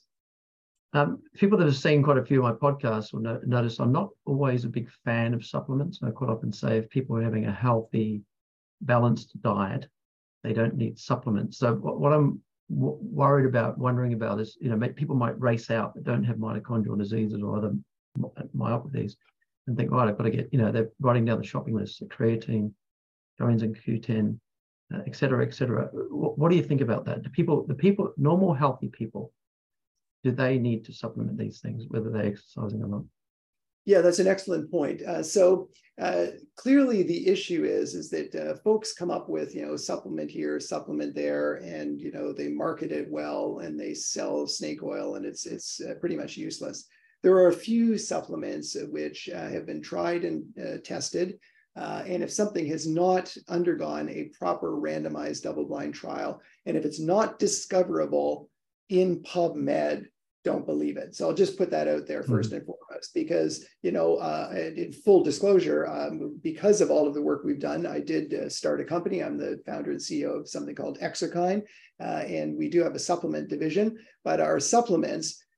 Um, people that have seen quite a few of my podcasts will no- notice I'm not always a big fan of supplements. I quite often say if people are having a healthy, balanced diet, they don't need supplements. So what, what I'm w- worried about, wondering about is, you know, people might race out that don't have mitochondrial diseases or other myopathies and think, right, I've got to get, you know, they're writing down the shopping list, the creatine, coenzyme Q ten, uh, et cetera, et cetera. What, what do you think about that? Do people, the people, normal healthy people, do they need to supplement these things, whether they're exercising or not? Yeah, that's an excellent point. Uh, so uh, clearly the issue is, is that uh, folks come up with, you know, supplement here, supplement there, and, you know, they market it well and they sell snake oil and it's, it's uh, pretty much useless. There are a few supplements which uh, have been tried and uh, tested. Uh, and if something has not undergone a proper randomized double-blind trial, and if it's not discoverable in PubMed, don't believe it. So I'll just put that out there first mm-hmm. and foremost, because, you know, uh, in full disclosure, um, because of all of the work we've done, I did uh, start a company. I'm the founder and C E O of something called Exerkine, uh, and we do have a supplement division, but our supplements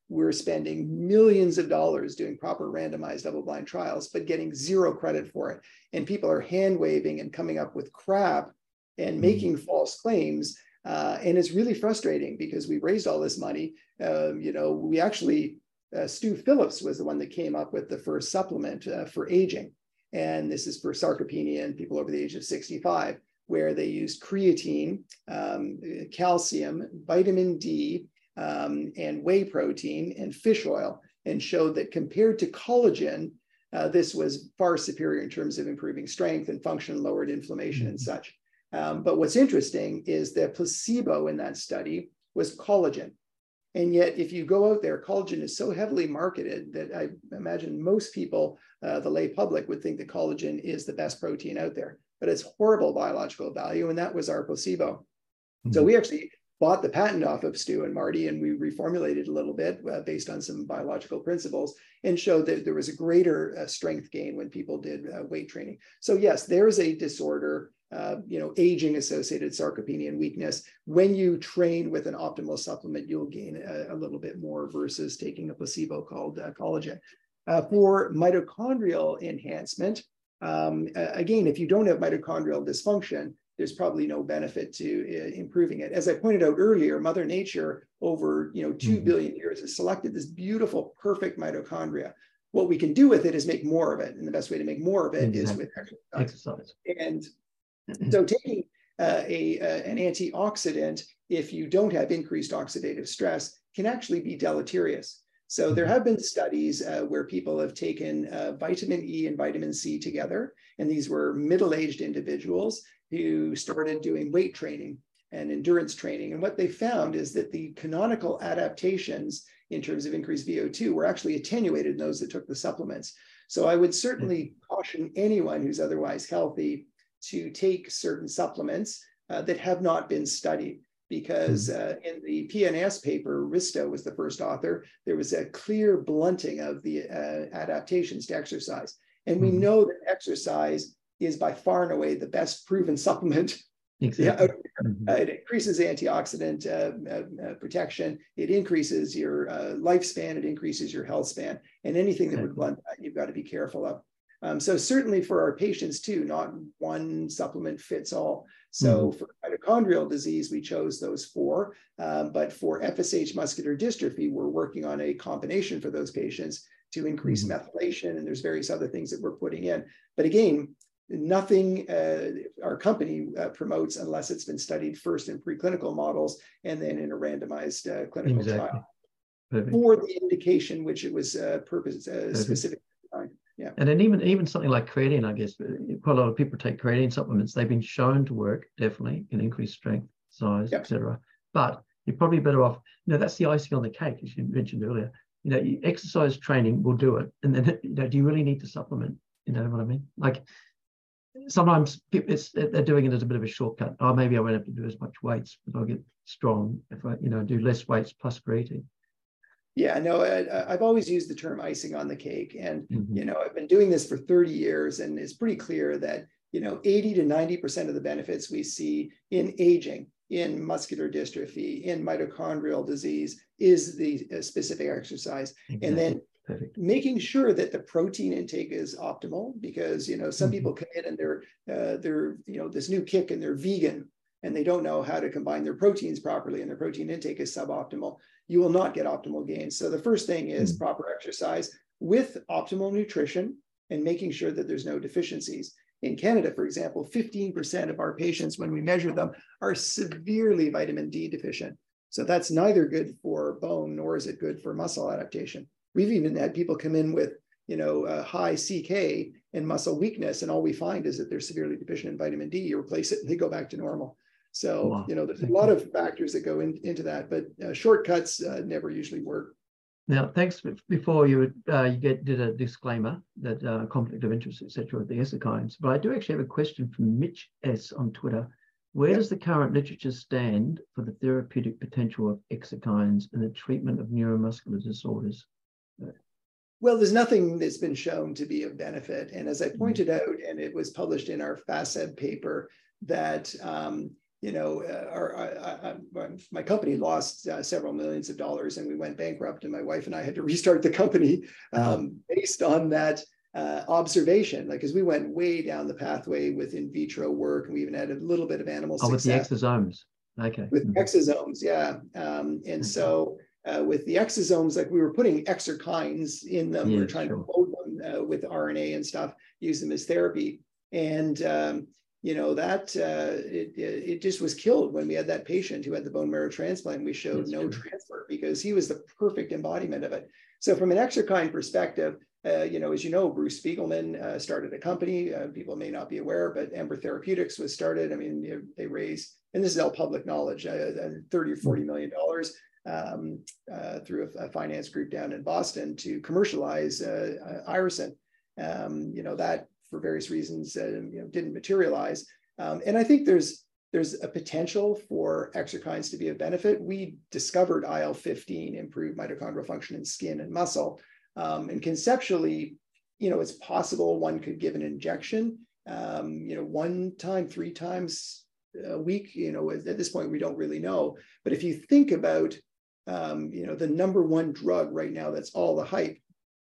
we're spending millions of dollars doing proper randomized double-blind trials, but getting zero credit for it. And people are hand-waving and coming up with crap and making false claims. Uh, and it's really frustrating because we raised all this money. Uh, you know, we actually, uh, Stu Phillips was the one that came up with the first supplement uh, for aging. And this is for sarcopenia in people over the age of sixty-five, where they used creatine, um, calcium, vitamin D, um, and whey protein and fish oil, and showed that compared to collagen, uh, this was far superior in terms of improving strength and function, lowered inflammation mm-hmm. and such. Um, but what's interesting is the placebo in that study was collagen. And yet, if you go out there, collagen is so heavily marketed that I imagine most people, uh, the lay public, would think that collagen is the best protein out there. But it's horrible biological value, and that was our placebo. Mm-hmm. So we actually bought the patent off of Stu and Marty, and we reformulated a little bit uh, based on some biological principles, and showed that there was a greater uh, strength gain when people did uh, weight training. So yes, there is a disorder, uh, you know, aging-associated sarcopenia and weakness. When you train with an optimal supplement, you'll gain a, a little bit more versus taking a placebo called uh, collagen. Uh, for mitochondrial enhancement, um, uh, again, if you don't have mitochondrial dysfunction, there's probably no benefit to uh, improving it. As I pointed out earlier, Mother Nature over you know two mm-hmm. billion years has selected this beautiful, perfect mitochondria. What we can do with it is make more of it, and the best way to make more of it exactly. is with exercise. exercise. And so taking uh, a, uh, an antioxidant, if you don't have increased oxidative stress, can actually be deleterious. So there have been studies uh, where people have taken uh, vitamin E and vitamin C together, and these were middle-aged individuals who started doing weight training and endurance training. And what they found is that the canonical adaptations in terms of increased V O two were actually attenuated in those that took the supplements. So I would certainly caution anyone who's otherwise healthy to take certain supplements uh, that have not been studied. Because uh, in the P N S paper, Risto was the first author, there was a clear blunting of the uh, adaptations to exercise. And we mm-hmm. know that exercise is by far and away the best proven supplement. Exactly. Yeah, mm-hmm. uh, it increases antioxidant uh, uh, uh, protection. It increases your uh, lifespan. It increases your health span. And anything that would blunt that, you've got to be careful of. Um, so certainly for our patients too, not one supplement fits all. So mm-hmm. for mitochondrial disease, we chose those four. Um, but for F S H muscular dystrophy, we're working on a combination for those patients to increase mm-hmm. methylation. And there's various other things that we're putting in. But again, nothing uh, our company uh, promotes unless it's been studied first in preclinical models and then in a randomized uh, clinical exactly. trial. Perfect. For the indication which it was uh, purpose uh, specific. Yeah. And then even even something like creatine, I guess, quite a lot of people take creatine supplements. They've been shown to work, definitely, can increase strength, size, yep. et cetera. But you're probably better off, you know, that's the icing on the cake, as you mentioned earlier. You know, exercise training will do it. And then, you know, do you really need to supplement? You know what I mean? Like, sometimes it's, they're doing it as a bit of a shortcut. Oh, maybe I won't have to do as much weights, but I'll get strong if I, you know, do less weights plus creatine. Yeah, no, I, I've always used the term icing on the cake. And, mm-hmm. you know, I've been doing this for thirty years, and it's pretty clear that, you know, eighty to ninety percent of the benefits we see in aging, in muscular dystrophy, in mitochondrial disease is the uh, specific exercise. Exactly. And then Perfect. Making sure that the protein intake is optimal, because, you know, some mm-hmm. people come in and they're, uh, they're, you know, this new kick and they're vegan, and they don't know how to combine their proteins properly, and their protein intake is suboptimal. You will not get optimal gains. So the first thing is mm-hmm. proper exercise with optimal nutrition and making sure that there's no deficiencies. In Canada, for example, fifteen percent of our patients, when we measure them, are severely vitamin D deficient. So that's neither good for bone, nor is it good for muscle adaptation. We've even had people come in with, you know, uh, high C K and muscle weakness, and all we find is that they're severely deficient in vitamin D. You replace it and they go back to normal. So, wow. you know, there's a lot of factors that go in, into that, but uh, shortcuts uh, never usually work. Now, thanks. Before you uh, you get did a disclaimer that uh, conflict of interest, et cetera, with the Exokines, but I do actually have a question from Mitch S on Twitter. Where yep. does the current literature stand for the therapeutic potential of Exokines in the treatment of neuromuscular disorders? Well, there's nothing that's been shown to be of benefit. And as I pointed out, and it was published in our FASEB paper, that um, you know, uh, our, I, I, my company lost uh, several millions of dollars and we went bankrupt, and my wife and I had to restart the company um, based on that uh, observation. Like, because we went way down the pathway with in vitro work, and we even had a little bit of animal oh, success. With the exosomes. Okay. With mm-hmm. exosomes, yeah. Um, and okay. so uh, with the exosomes, like we were putting exerkines in them, yeah, we we're trying sure. to load them uh, with R N A and stuff, use them as therapy. And, um, you know, that uh, it, it just was killed when we had that patient who had the bone marrow transplant. We showed That's no true. transfer because he was the perfect embodiment of it. So from an exerkine perspective, uh, you know, as you know, Bruce Spiegelman uh, started a company. Uh, people may not be aware, but Ember Therapeutics was started. I mean, you know, they raised, and this is all public knowledge, uh, thirty or forty million dollars um, uh, through a, a finance group down in Boston to commercialize uh, uh, Iricin. Um, you know, that for various reasons, uh, you know, didn't materialize. Um, and I think there's there's a potential for exerkines to be of benefit. We discovered I L fifteen, improved mitochondrial function in skin and muscle. Um, and conceptually, you know, it's possible one could give an injection, um, you know, one time, three times a week. You know, at this point, we don't really know. But if you think about, um, you know, the number one drug right now that's all the hype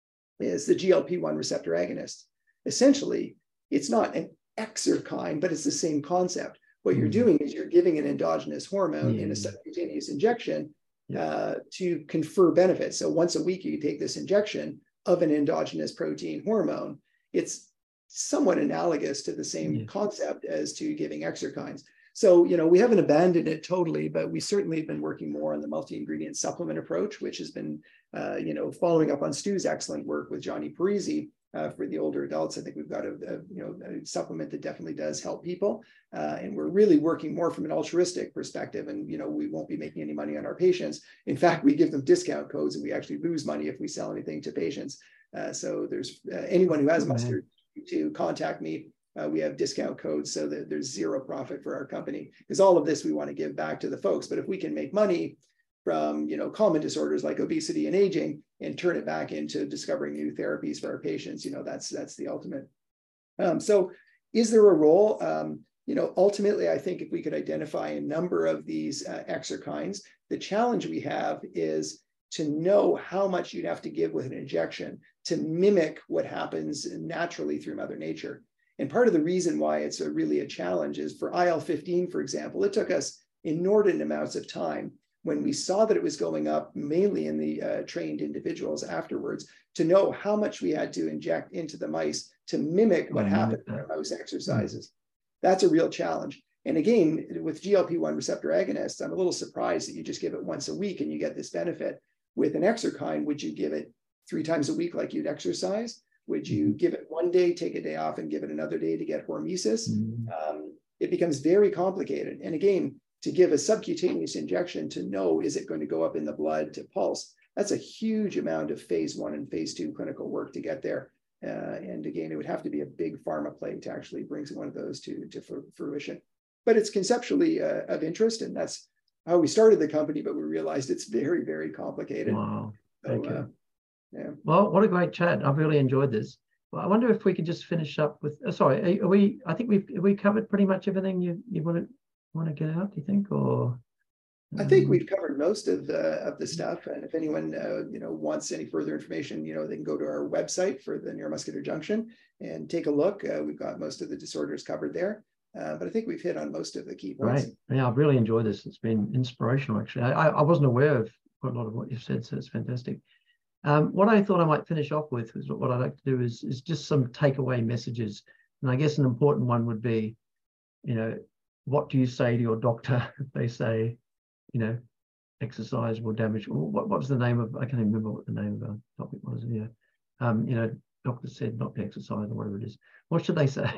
is the G L P one receptor agonist. Essentially, it's not an exerkine, but it's the same concept. What mm. you're doing is you're giving an endogenous hormone yeah. in a subcutaneous injection yeah. uh, to confer benefits. So once a week, you take this injection of an endogenous protein hormone. It's somewhat analogous to the same yeah. concept as to giving exerkines. So, you know, we haven't abandoned it totally, but we certainly have been working more on the multi-ingredient supplement approach, which has been, uh, you know, following up on Stu's excellent work with Johnny Parisi. Uh, for the older adults, I think we've got a, a you know a supplement that definitely does help people, uh, and we're really working more from an altruistic perspective. And you know we won't be making any money on our patients. In fact, we give them discount codes, and we actually lose money if we sell anything to patients. Uh, so there's uh, anyone who has oh, mustard to contact me. Uh, we have discount codes so that there's zero profit for our company, because all of this we want to give back to the folks. But if we can make money from you know common disorders like obesity and aging and turn it back into discovering new therapies for our patients, you know, that's that's the ultimate. Um, so is there a role? Um, you know, ultimately, I think if we could identify a number of these uh, exerkines, the challenge we have is to know how much you'd have to give with an injection to mimic what happens naturally through Mother Nature. And part of the reason why it's a really a challenge is for I L fifteen, for example, it took us inordinate amounts of time when we saw that it was going up mainly in the uh, trained individuals afterwards, to know how much we had to inject into the mice to mimic what oh, happened in our mouse exercises. Mm-hmm. That's a real challenge. And again, with G L P one receptor agonists, I'm a little surprised that you just give it once a week and you get this benefit. With an exerkine, would you give it three times a week like you'd exercise? Would you mm-hmm. give it one day, take a day off, and give it another day to get hormesis? Mm-hmm. Um, it becomes very complicated. And again, to give a subcutaneous injection to know, is it going to go up in the blood to pulse? That's a huge amount of phase one and phase two clinical work to get there. Uh, and again, it would have to be a big pharma play to actually bring one of those to, to fruition. But it's conceptually uh, of interest, and that's how we started the company, but we realized it's very, very complicated. Wow, thank so, you. Uh, yeah. Well, what a great chat. I've really enjoyed this. Well, I wonder if we could just finish up with, uh, sorry, are we, I think we've we covered pretty much everything you, you want to want to get out, do you think? Or um... I think we've covered most of the of the stuff. And if anyone uh, you know wants any further information, you know, they can go to our website for the neuromuscular junction and take a look. Uh, we've got most of the disorders covered there. Uh, but I think we've hit on most of the key points. Right. Yeah, I've really enjoyed this. It's been inspirational, actually. I, I wasn't aware of quite a lot of what you've said, so it's fantastic. Um, what I thought I might finish off with is what I'd like to do is, is just some takeaway messages. And I guess an important one would be, you know, what do you say to your doctor if they say, you know, exercise will damage? What, what was the name of, I can't even remember what the name of the topic was here. Um, you know, doctor said not to exercise or whatever it is. What should they say?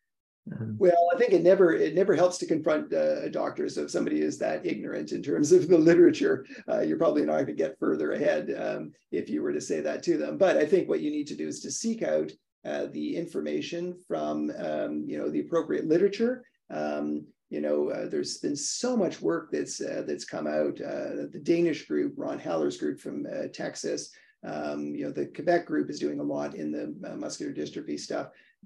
Um, well, I think it never it never helps to confront uh, doctors. So if somebody is that ignorant in terms of the literature, uh, you're probably not going to get further ahead um, if you were to say that to them. But I think what you need to do is to seek out uh, the information from um, you know the appropriate literature. Um, you know, uh, there's been so much work that's uh, that's come out. Uh, the Danish group, Ron Haller's group from uh, Texas. Um, you know, the Quebec group is doing a lot in the uh, muscular dystrophy stuff.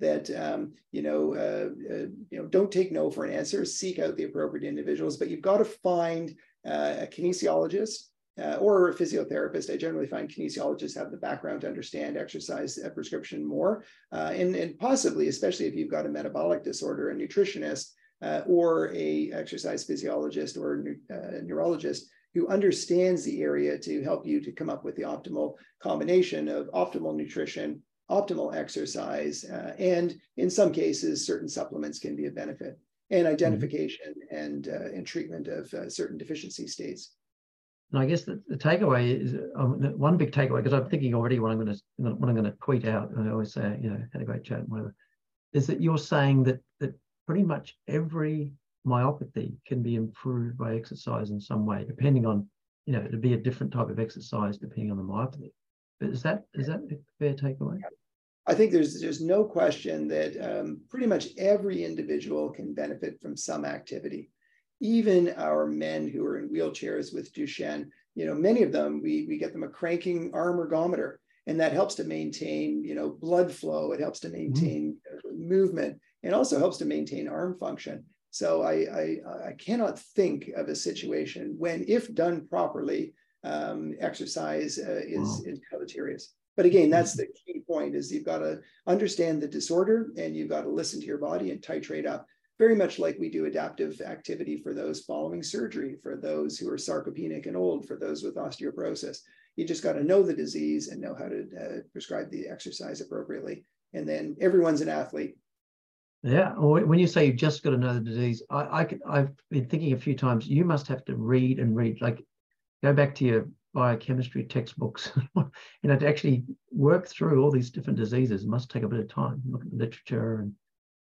that, um, you know, uh, uh, you know, don't take no for an answer, seek out the appropriate individuals, but you've got to find uh, a kinesiologist uh, or a physiotherapist. I generally find kinesiologists have the background to understand exercise uh, prescription more, uh, and, and possibly, especially if you've got a metabolic disorder, a nutritionist uh, or a exercise physiologist or a uh, neurologist who understands the area to help you to come up with the optimal combination of optimal nutrition, optimal exercise, uh, and in some cases, certain supplements can be a benefit, and identification mm-hmm. and, uh, and treatment of uh, certain deficiency states. And I guess the, the takeaway is um, one big takeaway, because I'm thinking already what I'm going to what I'm going to tweet out, and I always say, you know, had a great chat and whatever, is that you're saying that that pretty much every myopathy can be improved by exercise in some way, depending on, you know, it'd be a different type of exercise depending on the myopathy. But is that is that a fair takeaway? I think there's there's no question that um, pretty much every individual can benefit from some activity. Even our men who are in wheelchairs with Duchenne, you know, many of them, we, we get them a cranking arm ergometer, and that helps to maintain, you know, blood flow. It helps to maintain mm-hmm. movement, and also helps to maintain arm function. So I, I, I cannot think of a situation when, if done properly, um, exercise uh, is, wow. is deleterious. But again, that's the key point, is you've got to understand the disorder, and you've got to listen to your body and titrate up, very much like we do adaptive activity for those following surgery, for those who are sarcopenic and old, for those with osteoporosis. You just got to know the disease and know how to uh, prescribe the exercise appropriately. And then everyone's an athlete. Yeah, when you say you've just got to know the disease, I, I could, I've been thinking a few times, you must have to read and read, like go back to your biochemistry textbooks, you know, to actually work through all these different diseases. It must take a bit of time, look at the literature. And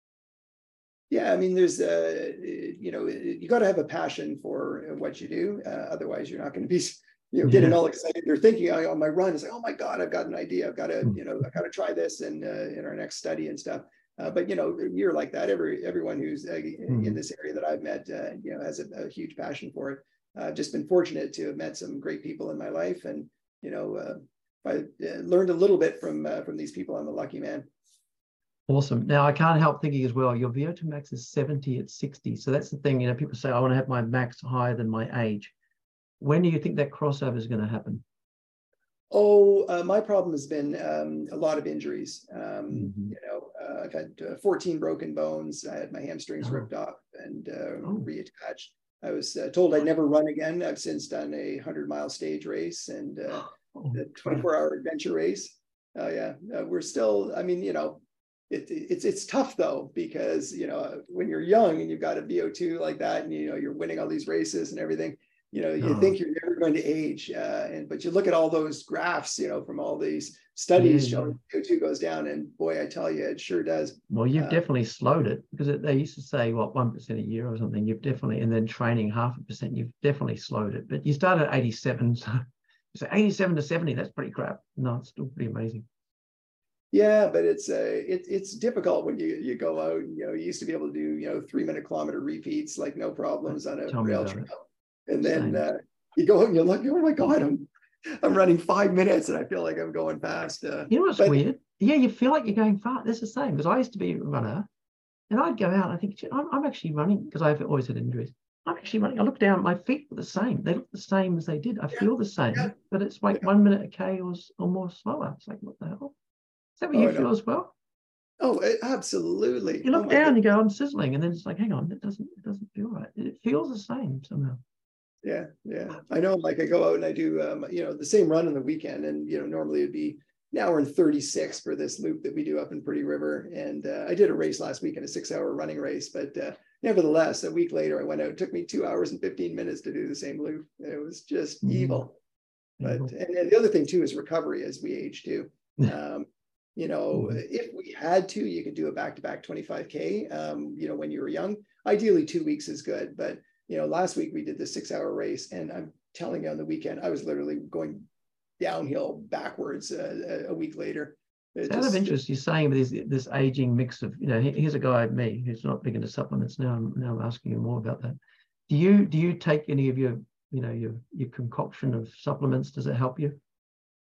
yeah, I mean, there's, uh, you know, you got to have a passion for what you do. Uh, otherwise, you're not going to be, you know, getting yeah. all excited. You're thinking on my run, it's like, oh my God, I've got an idea. I've got to, you know, I've got to try this in, uh, in our next study and stuff. Uh, but, you know, you're like that. Every everyone who's uh, mm-hmm. in this area that I've met, uh, you know, has a, a huge passion for it. I've uh, just been fortunate to have met some great people in my life, and, you know, uh, I uh, learned a little bit from uh, from these people. I'm a lucky man. Awesome. Now, I can't help thinking as well, your V O two max is seventy at sixty. So that's the thing, you know, people say, I want to have my max higher than my age. When do you think that crossover is going to happen? Oh, uh, my problem has been um, a lot of injuries. Um, mm-hmm. You know, uh, I've had uh, fourteen broken bones. I had my hamstrings oh. ripped off and uh, oh. reattached. I was uh, told I'd never run again. I've since done a hundred mile stage race and uh, oh, the twenty-four hour adventure race. Oh uh, yeah, uh, we're still, I mean, you know, it, it's it's tough though, because, you know, when you're young and you've got a V O two like that, and, you know, you're winning all these races and everything, you know, you oh. think you're never going to age, uh, and but you look at all those graphs, you know, from all these studies yeah, showing V O two goes down, and boy, I tell you, it sure does. Well, you've uh, definitely slowed it, because it, they used to say, what, one percent a year or something. You've definitely, and then training half a percent, you've definitely slowed it. But you started at eighty-seven, so, so eighty-seven to seventy, that's pretty crap. No, it's still pretty amazing. Yeah, but it's uh, it, it's difficult when you you go out. You know, you used to be able to do, you know, three minute kilometer repeats like no problems on a Tell rail trail, and then uh, you go out and you're like, oh my God, I'm I'm running five minutes and I feel like I'm going fast. Uh, you know what's but, weird? Yeah, you feel like you're going fast. That's the same, because I used to be a runner, and I'd go out and I think, I'm, I'm actually running, because I've always had injuries. I'm actually running. I look down, my feet are the same. They look the same as they did. I yeah, feel the same, yeah. but it's like yeah. one minute a K or, or more slower. It's like, what the hell? Is that what oh, you feel no. as well? Oh, absolutely. You look oh, down, you go, I'm sizzling, and then it's like, hang on, it doesn't, it doesn't feel right. It feels the same somehow. Yeah, yeah. I know. Like I go out and I do, um, you know, the same run on the weekend, and you know, normally it'd be an hour and thirty-six for this loop that we do up in Pretty River. And uh, I did a race last weekend, a six-hour running race, but uh, nevertheless, a week later, I went out. It took me two hours and fifteen minutes to do the same loop. It was just mm. evil. But mm. and, and the other thing too is recovery as we age too. Um, You know, mm-hmm. if we had to, you could do a back-to-back twenty-five K, um, you know, when you were young. Ideally, two weeks is good. But, you know, last week we did the six-hour race, and I'm telling you, on the weekend, I was literally going downhill backwards uh, a week later. It Out just, of interest, you're saying this, this aging mix of, you know, here's a guy, me, who's not big into supplements now. I'm, now I'm asking you more about that. Do you do you take any of your, you know, your, your concoction of supplements? Does it help you?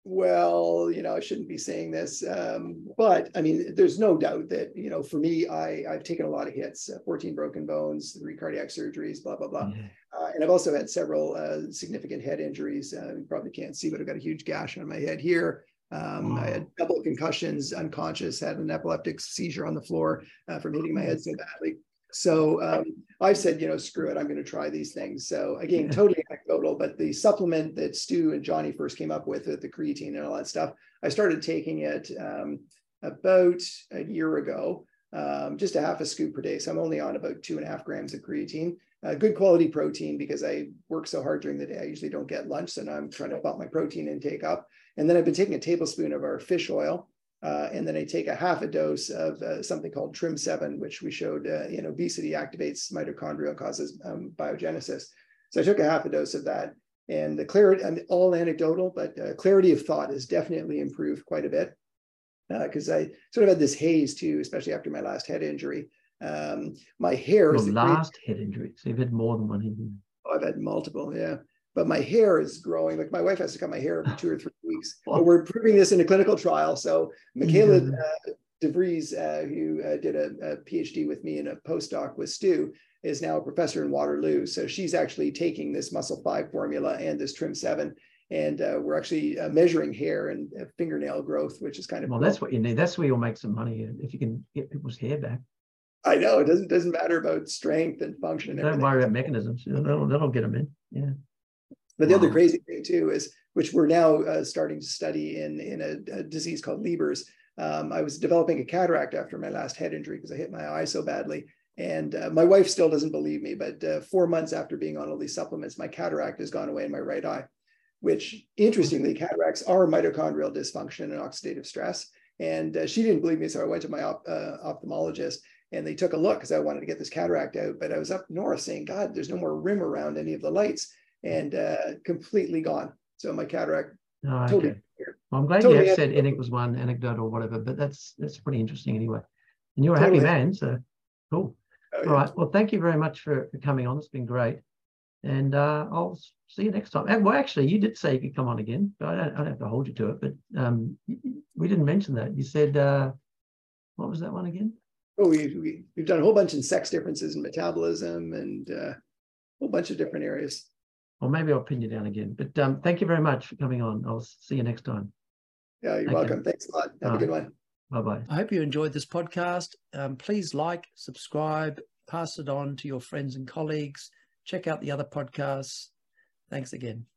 well, you know, I shouldn't be saying this, um, but I mean, there's no doubt that, you know, for me, I, I've taken a lot of hits, uh, fourteen broken bones, three cardiac surgeries, blah, blah, blah. Yeah. Uh, and I've also had several uh, significant head injuries. Uh, you probably can't see, but I've got a huge gash on my head here. Um, I had a couple of concussions, unconscious, had an epileptic seizure on the floor uh, from hitting my head so badly. So um, I've said, you know, screw it, I'm going to try these things. So again, Yeah. totally anecdotal, but the supplement that Stu and Johnny first came up with, with the creatine and all that stuff, I started taking it um, about a year ago, um, just a half a scoop per day. So I'm only on about two and a half grams of creatine. Uh, good quality protein because I work so hard during the day. I usually don't get lunch, so now I'm trying to bump my protein intake up. And then I've been taking a tablespoon of our fish oil. Uh, and then I take a half a dose of uh, something called Trim seven, which we showed uh, in obesity activates mitochondria and causes um, biogenesis. So I took a half a dose of that. And the clarity, I'm all anecdotal, but uh, clarity of thought has definitely improved quite a bit. Because uh, I sort of had this haze too, especially after my last head injury. Um, my hair Your is last head injury. So you've had more than one injury. Oh, I've had multiple, yeah. But my hair is growing. Like my wife has to cut my hair every two or three weeks. But we're proving this in a clinical trial. So Michaela uh, DeVries, uh, who uh, did a, a PhD with me and a postdoc with Stu, is now a professor in Waterloo. So she's actually taking this Muscle five formula and this Trim seven. And uh, we're actually uh, measuring hair and uh, fingernail growth, which is kind of well, cool. That's what you need. That's where you'll make some money if you can get people's hair back. I know it doesn't doesn't matter about strength and function. And Don't everything. worry about mechanisms. That'll, that'll get them in. Yeah. But the wow. other crazy thing too is, which we're now uh, starting to study in, in a, a disease called Leber's. Um, I was developing a cataract after my last head injury because I hit my eye so badly. And uh, my wife still doesn't believe me, but uh, four months after being on all these supplements, my cataract has gone away in my right eye, which interestingly, cataracts are mitochondrial dysfunction and oxidative stress. And uh, she didn't believe me, so I went to my op uh, ophthalmologist. And they took a look because I wanted to get this cataract out, but I was up north saying, God, there's no more rim around any of the lights, and uh, completely gone. So my cataract oh, okay. totally. Well, I'm glad totally you have said N equals one anecdote or whatever, but that's that's pretty interesting anyway. And you're a totally. happy man, so cool. Oh, All yeah. right. Well, thank you very much for, for coming on. It's been great. And uh, I'll see you next time. And, well, actually, you did say you could come on again, but I don't, I don't have to hold you to it. But um, we didn't mention that. You said, uh, what was that one again? Oh, we, we, we've done a whole bunch in sex differences in metabolism and uh, a whole bunch of different areas. Well, maybe I'll pin you down again. But um, thank you very much for coming on. I'll see you next time. Yeah, you're Thank welcome. you. Thanks a lot. Have All a good right. one. Bye-bye. I hope you enjoyed this podcast. Um, please like, subscribe, pass it on to your friends and colleagues. Check out the other podcasts. Thanks again.